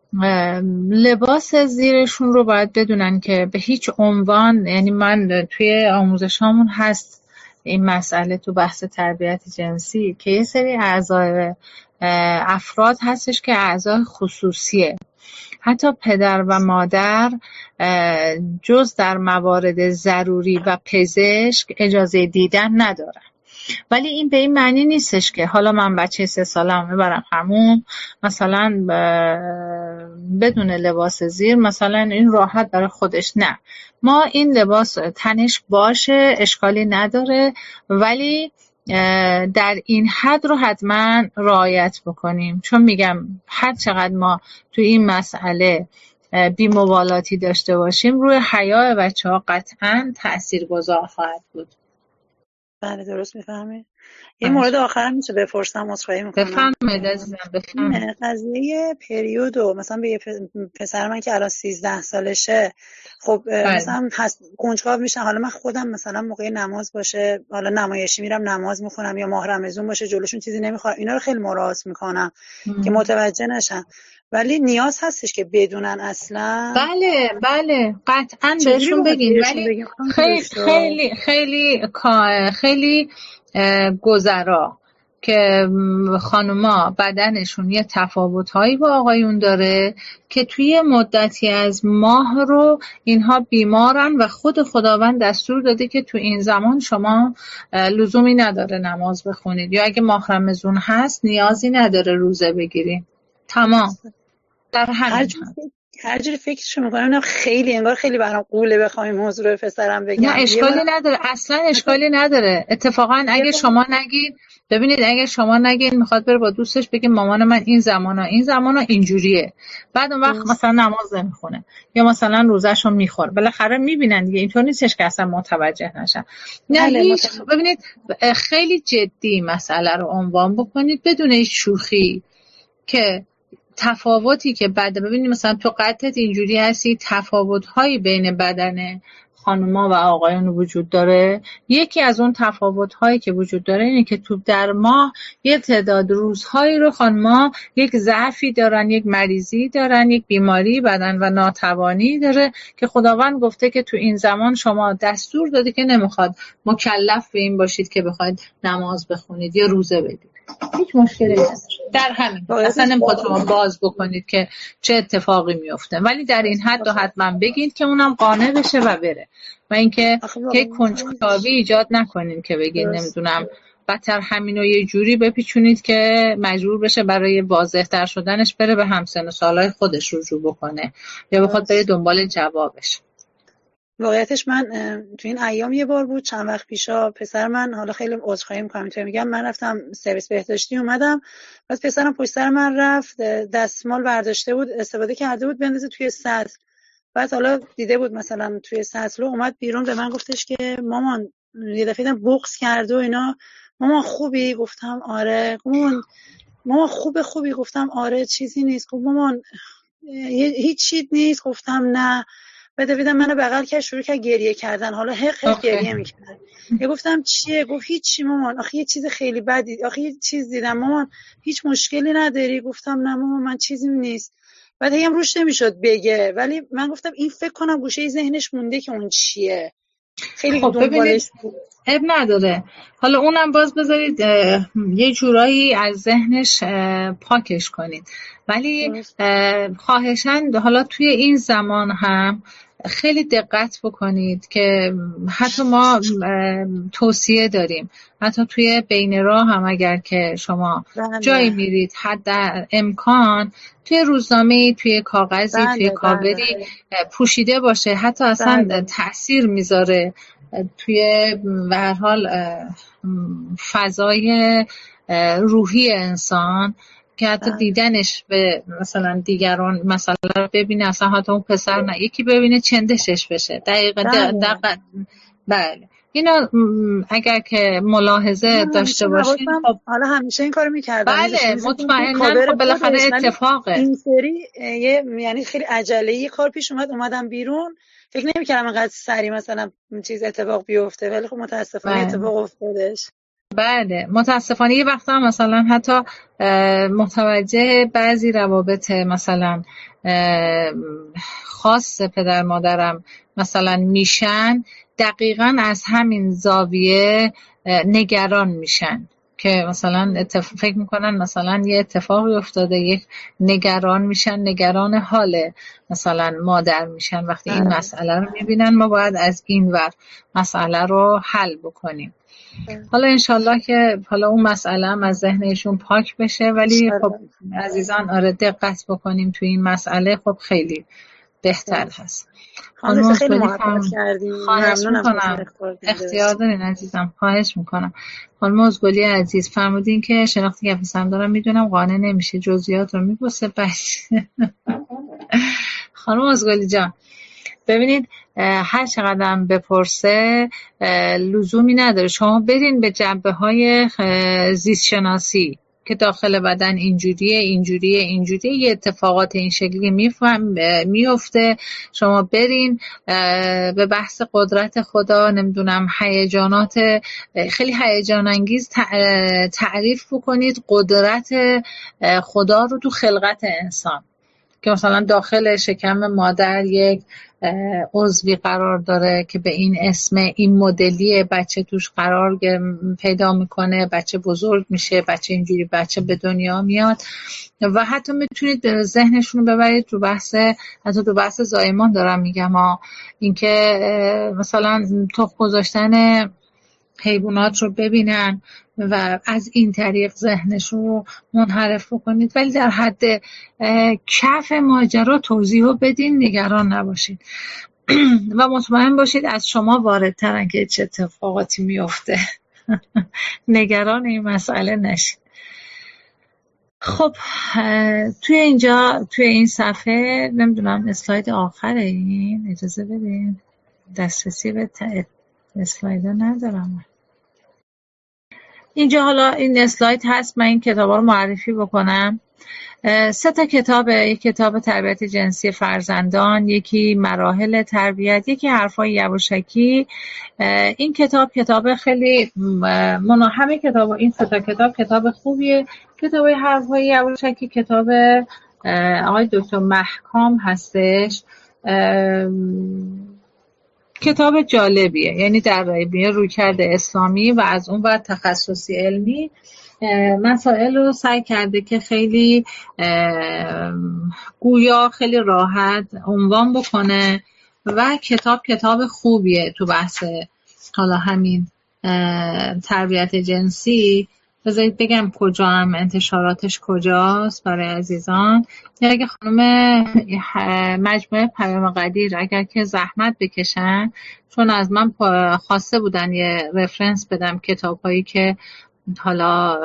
لباس زیرشون رو باید بدونن که به هیچ عنوان، یعنی من توی آموزشامون هست این مسئله تو بحث تربیت جنسی که یه سری اعضای افراد هستش که اعضای خصوصیه، حتی پدر و مادر جز در موارد ضروری و پزشک اجازه دیدن ندارن. ولی این به این معنی نیستش که حالا من بچه سه سالم میبرم همون مثلا بدون لباس زیر مثلا این راحت برای خودش، نه، ما این لباس تنش باشه اشکالی نداره، ولی در این حد رو حتما رعایت بکنیم، چون میگم هر چقدر ما تو این مسئله بی‌مبالاتی داشته باشیم روی حیای بچه ها قطعا تأثیرگذار خواهد بود. بله درست میفهمه. یه مورد آخرم میشه بپرسم؟ عذرخواهی میکنم. بفرمایید عزیزم بفرمایید. قضیه پریودو مثلا به پسر من که الان سیزده سالشه، خب بله. مثلا کنجکاو میشن، حالا من خودم مثلا موقع نماز باشه، حالا نمایشی میرم نماز میخونم یا ماه رمضان باشه جلوشون چیزی نمیخوام، اینا رو خیلی مراعات میکنم که متوجه نشن، ولی نیاز هستش که بدونن اصلا؟ بله بله قطعا بهشون بگین، ولی خیلی خیلی خیلی خیلی گذرا که خانوما بدنشون یه تفاوت‌هایی با آقایون داره که توی مدتی از ماه رو اینها بیمارن و خود خداوند دستور داده که تو این زمان شما لزومی نداره نماز بخونید، یا اگه ماه رمضان هست نیازی نداره روزه بگیرید. تمام. در همین هر جوری فکرشو میکنم خیلی انگار خیلی برام قوله بخوام این موضوع رو پسرم بگم. نه اشکالی نداره، اصلا اشکالی نداره. اتفاقا اگه شما نگید، ببینید اگه شما نگید میخواد بره با دوستش بگه مامان من این زمانا این زمانا اینجوریه، بعد اون وقت مثلا نماز نمیخونه یا مثلا روزه‌شو میخوره، بالاخره میبینن دیگه، اینطور نیستش که اصلا متوجه نشن. نه هیچ، ببینید خیلی جدی مسئله رو عنوان بکنید بدون هیچ شوخی که تفاوتی که بعد ببینید مثلا تو قدت اینجوری هستی، تفاوت‌هایی بین بدن خانوما و آقایون وجود داره. یکی از اون تفاوت‌هایی که وجود داره اینه که تو در ماه یه تعداد روزهایی رو خانوما یک ضعفی دارن، یک مریضی دارن، یک بیماری بدن و ناتوانی داره که خداوند گفته که تو این زمان شما دستور داده که نمیخواد مکلف به این باشید که بخواید نماز بخونید یا روزه بدید. هیچ مشکلی نیست در همین، اصلا نمیخواد شما باز بکنید که چه اتفاقی میفته، ولی در این حد و حتما بگید که اونم قانع بشه و بره، و اینکه که کنجکاوی ایجاد نکنید که بگید نمیدونم بدتر همینو یه جوری بپیچونید که مجبور بشه برای واضح‌تر شدنش بره به همسن و سالای خودش رجوع بکنه یا بخواد بره دنبال جوابش. واقعیتش من تو این ایام یه بار بود چند وقت پیشا، پسر من، حالا خیلی عذرخواهی می‌کنم اینطوری میگم، من رفتم سرویس بهداشتی اومدم، بعد پسرم پشت سر من رفت دستمال برداشته بود استفاده کرده بود بندازه توی سطل، بعد حالا دیده بود مثلا توی سطل اومد بیرون به من گفتش که مامان یه دفعه دیدم بغض کرده و اینا، مامان خوبی؟ گفتم آره. مامان مامان خوبه خوبی؟ گفتم آره چیزی نیست. گفت مامان هیچ چیز نیست؟ گفتم نه. بعد دیدم منو بغل کرد شروع کرد گریه کردن، حالا حق حق گریه میکرد. یه گفتم چیه؟ گفت هیچی مامان، آخه یه چیز خیلی بدی، آخه یه چیز دیدم مامان، هیچ مشکلی نداری؟ گفتم نه مامان من چیزی نیست. بعد هی هم روش نمیشد بگه، ولی من گفتم این فکر کنم گوشه ذهنش مونده که اون چیه، خیلی خب ببینید دنبالش بود. اب نداره، حالا اونم باز بذارید یه جورایی از ذهنش پاکش کنید، ولی خواهشاً حالا توی این زمان هم خیلی دقت بکنید که حتی ما توصیه داریم، حتی توی بین راه هم اگر که شما بله. جایی میرید حد در امکان توی روزنامه‌ای، توی کاغذی، بله، توی کاغری بله. پوشیده باشه، حتی اصلا بله. تأثیر میذاره توی به هر حال فضای روحی انسان که حتی بله. دیدنش به مثلا دیگران مثلا ببینه، اصلا حتی اون پسر نه یکی ببینه چندشش بشه دقیقا دقیقا. بله اینا اگر که ملاحظه داشته باشین خب حالا همیشه این کارو میکردم. بله مطمئنا خب بالاخره اتفاقه این سری یه یعنی خیلی عجله یه کار پیش اومد اومدم بیرون، فکر نمی‌کردم انقدر سری مثلا چیز اتفاق بیفته، ولی خب متاسفانه بله. اتفاق افتادش. بله متاسفانه یه وقتا هم مثلا حتی متوجه بعضی روابط مثلا خاص پدر مادرم مثلا میشن، دقیقاً از همین زاویه نگران میشن که مثلا اتفاق فکر میکنن مثلا یه اتفاقی افتاده، یک نگران میشن، نگران حال مثلا مادر میشن وقتی این مسئله رو میبینن ما باید از این ور مسئله رو حل بکنیم. حالا انشالله که حالا اون مسئله هم از ذهنشون پاک بشه، ولی خب عزیزان آره دقت بکنیم توی این مسئله، خب خیلی بهتر هست. خانم خیلی محبت کردیم، خواهش میکنم، اختیار دارین عزیزم، خواهش میکنم. خانم ازگلی عزیز فرمودین که شناختی که پسند دارم میدونم قانع نمیشه، جزئیات رو میبوسه بس. خانم ازگلی جان ببینید هر چقدر بپرسه لزومی نداره، شما برین به جنبه های زیست شناسی که داخل بدن اینجوریه اینجوریه اینجوریه یه اتفاقات این شکلی میفهم میفته، شما برین به بحث قدرت خدا، نمیدونم هیجانات خیلی هیجان انگیز تعریف بکنید قدرت خدا رو تو خلقت انسان که مثلا داخل شکم مادر یک عضوی قرار داره که به این اسم این مدلی بچه توش قرار پیدا میکنه، بچه بزرگ میشه، بچه اینجوری بچه به دنیا میاد و حتی میتونید ذهنشون رو ببرید تو بحث، حتی تو بحث زایمان دارم میگم ها، اینکه مثلا تخم گذاشتن حیوانات رو ببینن و از این طریق ذهنش رو منحرف بکنید، ولی در حد کف ماجرا توضیح رو بدین، نگران نباشید و مطمئن باشید از شما واردترن که چه اتفاقاتی میفته. نگران این مسئله نشید. خب توی اینجا توی این صفحه نمیدونم اسلاید آخره، این اجازه بدین دسترسی به اسلاید ندارم اینجا. حالا این اسلاید هست، من این کتابا رو معرفی بکنم. سه تا کتاب، یک کتاب تربیت جنسی فرزندان، یکی مراحل تربیت، یکی حرفای یواشکی. این کتاب کتاب خیلی منا همه کتاب این سه تا کتاب کتاب خوبیه. کتاب حرفای یواشکی کتاب آقای دکتر محکام هستش، کتاب جالبیه، یعنی در رابطه رویکرد اسلامی و از اون بعد تخصصی علمی مسائل رو سعی کرده که خیلی گویا خیلی راحت عنوان بکنه و کتاب کتاب خوبیه تو بحث حالا همین تربیت جنسی. بذارید بگم کجا هم انتشاراتش کجاست برای عزیزان. اگه خانم مجموعه پیام قدیر اگر که زحمت بکشن، چون از من خواسته بودن یه رفرنس بدم کتاب هایی که حالا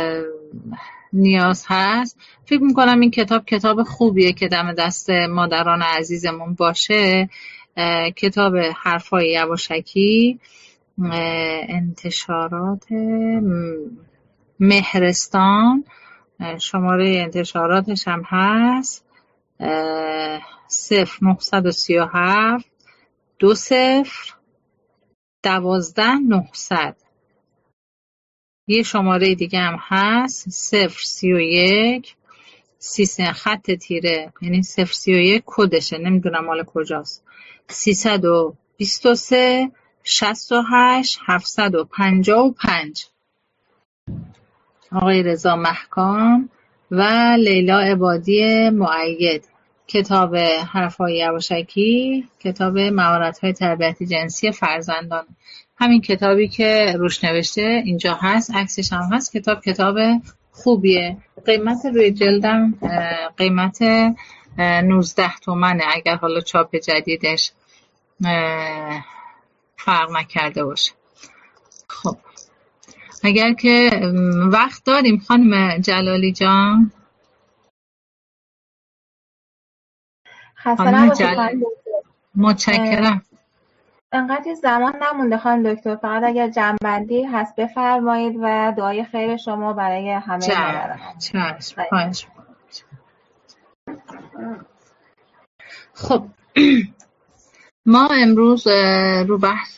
نیاز هست، فکر میکنم این کتاب کتاب خوبیه که دم دست مادران عزیزمون باشه. کتاب حرفای یواشکی، انتشارات مهرستان، شماره انتشاراتش هم هست صفر نهصد و سی و هفت دو صفر دوازده نهصد. یه شماره دیگه هم هست صفر سی و یک سیصد خط تیره یعنی صفر سی و یک کدشه، نمیدونم مال کجاست، سیصد و بیست و سه شصت و هشت هفتصد و پنجاه و پنج. آقای رضا محکام و لیلا عبادی مؤید. کتاب حرفهای یواشکی، کتاب مهارت‌های تربیتی جنسی فرزندان. همین کتابی که روش نوشته اینجا هست، عکسش هم هست. کتاب کتاب خوبیه. قیمت روی جلدم قیمت نوزده تومنه اگر حالا چاپ جدیدش فرق نکرده باشه. خب اگر که وقت داریم خانم جلالی جان. خانم جلالی متشکرم. انقدر زمان نمونده خانم دکتر، فقط اگر جنبندی هست بفرمایید و دعای خیر شما برای همه مادران. چشم خواهش. خب ما امروز رو بحث،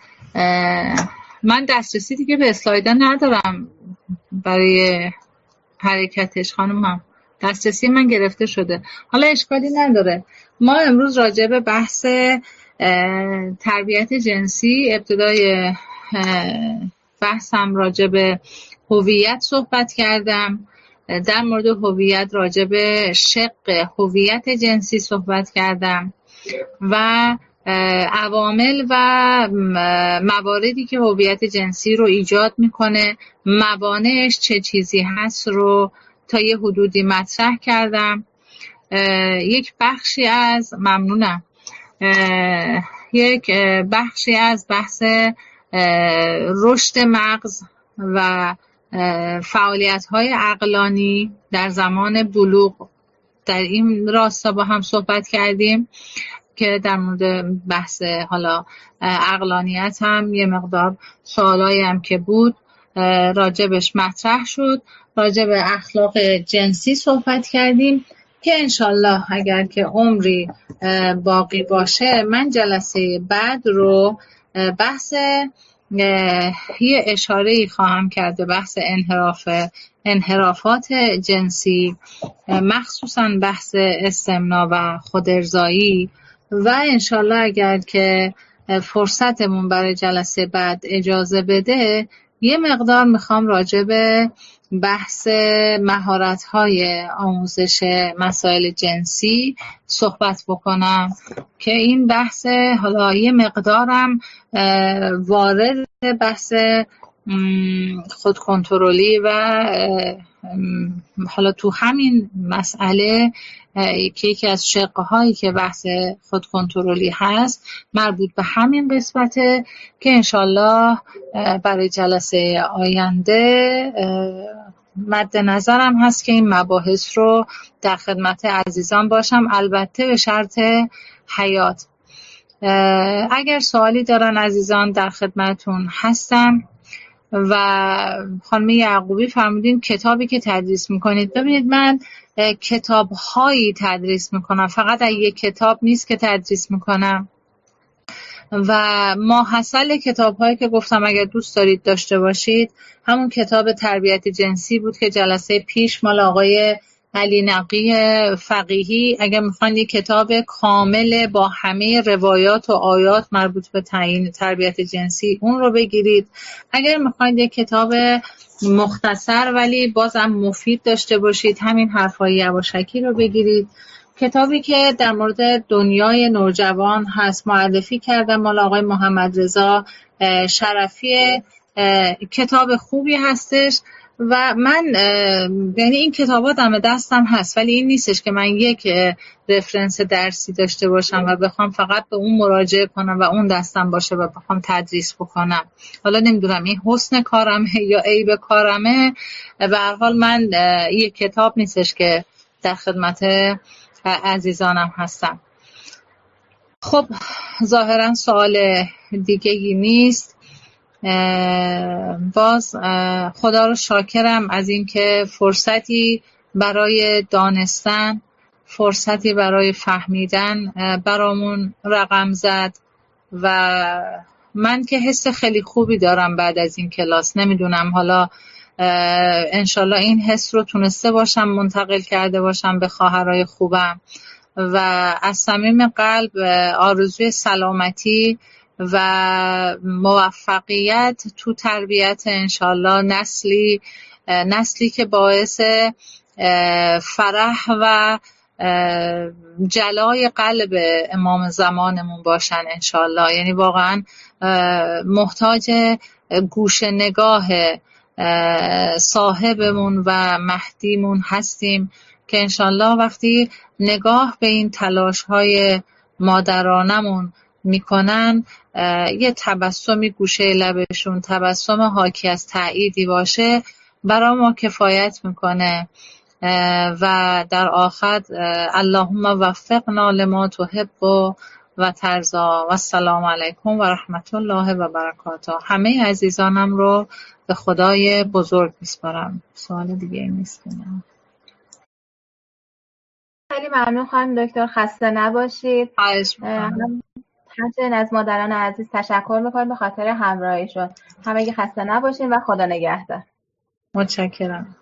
من دسترسی دیگه به اسلایدها ندارم برای حرکتش خانم، هم دسترسی من گرفته شده، حالا اشکالی نداره. ما امروز راجع به بحث تربیت جنسی، ابتدای بحثم راجع به هویت صحبت کردم، در مورد هویت راجع به شق هویت جنسی صحبت کردم و عوامل و مواردی که هویت جنسی رو ایجاد میکنه، موانعش چه چیزی هست رو تا یه حدودی مطرح کردم. یک بخشی از ممنونم یک بخشی از بحث رشد مغز و فعالیت‌های عقلانی در زمان بلوغ در این راستا با هم صحبت کردیم که در مورد بحث حالا عقلانیت هم یه مقدار سوالایی هم که بود راجبش مطرح شد. راجب اخلاق جنسی صحبت کردیم که انشالله اگر که عمری باقی باشه من جلسه بعد رو بحث یه اشاره‌ای خواهم کرد به بحث انحراف انحرافات جنسی، مخصوصا بحث استمناء و خودارضایی، و انشالله اگر که فرصتمون برای جلسه بعد اجازه بده یه مقدار میخوام راجع به بحث مهارت‌های آموزش مسائل جنسی صحبت بکنم که این بحث حالا یه مقدارم وارد بحث خودکنترلی و حالا تو همین مسئله که یکی از شقهایی که بحث خودکنترلی هست مربوط به همین قسمته که انشالله برای جلسه آینده مد نظرم هست که این مباحث رو در خدمت عزیزان باشم، البته به شرط حیات. اگر سوالی دارن عزیزان در خدمتون هستم. و خانم یعقوبی فرمودین کتابی که تدریس میکنید. ببینید من کتاب‌هایی تدریس میکنم، فقط یک کتاب نیست که تدریس میکنم و ماحصل کتاب‌هایی که گفتم اگر دوست دارید داشته باشید همون کتاب تربیت جنسی بود که جلسه پیش مال آقای علی نقی فقیهی، اگر میخواین یک کتاب کامل با همه روایات و آیات مربوط به تعیین تربیت جنسی اون رو بگیرید. اگر میخواین یک کتاب مختصر ولی بازم مفید داشته باشید همین حرفهای یواشکی رو بگیرید. کتابی که در مورد دنیای نوجوان هست معرفی کردم مال آقای محمد رضا شرفی، کتاب خوبی هستش و من یعنی این کتابا دم دستم هست ولی این نیستش که من یک رفرنس درسی داشته باشم و بخوام فقط به اون مراجعه کنم و اون دستم باشه و بخوام تدریس بکنم. حالا نمیدونم این حسن کارمه یا عیب کارمه، به هر حال من یک کتاب نیستش که در خدمت عزیزانم هستم. خب ظاهرا سوال دیگه‌ای نیست. باز خدا رو شاکرم از اینکه فرصتی برای دانستن، فرصتی برای فهمیدن برامون رقم زد و من که حس خیلی خوبی دارم بعد از این کلاس. نمیدونم حالا انشالله این حس رو تونسته باشم منتقل کرده باشم به خواهرای خوبم و از صمیم قلب آرزوی سلامتی و موفقیت تو تربیت انشالله نسلی نسلی که باعث فرح و جلای قلب امام زمانمون باشن انشالله. یعنی واقعا محتاج گوش نگاه صاحبمون و مهدیمون هستیم که انشالله وقتی نگاه به این تلاش های مادرانمون میکنن یه تبسمی گوشه لبشون، تبسم حاکی از تأییدی باشه، برای ما کفایت میکنه. و در آخر اللهم وفقنا لما تحب و ترضی و السلام علیکم و رحمت الله و برکاته. همه عزیزانم رو به خدای بزرگ میسپارم. سوال دیگه نیست. خیلی ممنون خانم دکتر، خسته نباشید. همچنین از مادران عزیز تشکر میکنم به خاطر همراهیشون. همگی خسته نباشید و خدا نگهدار. متشکرم.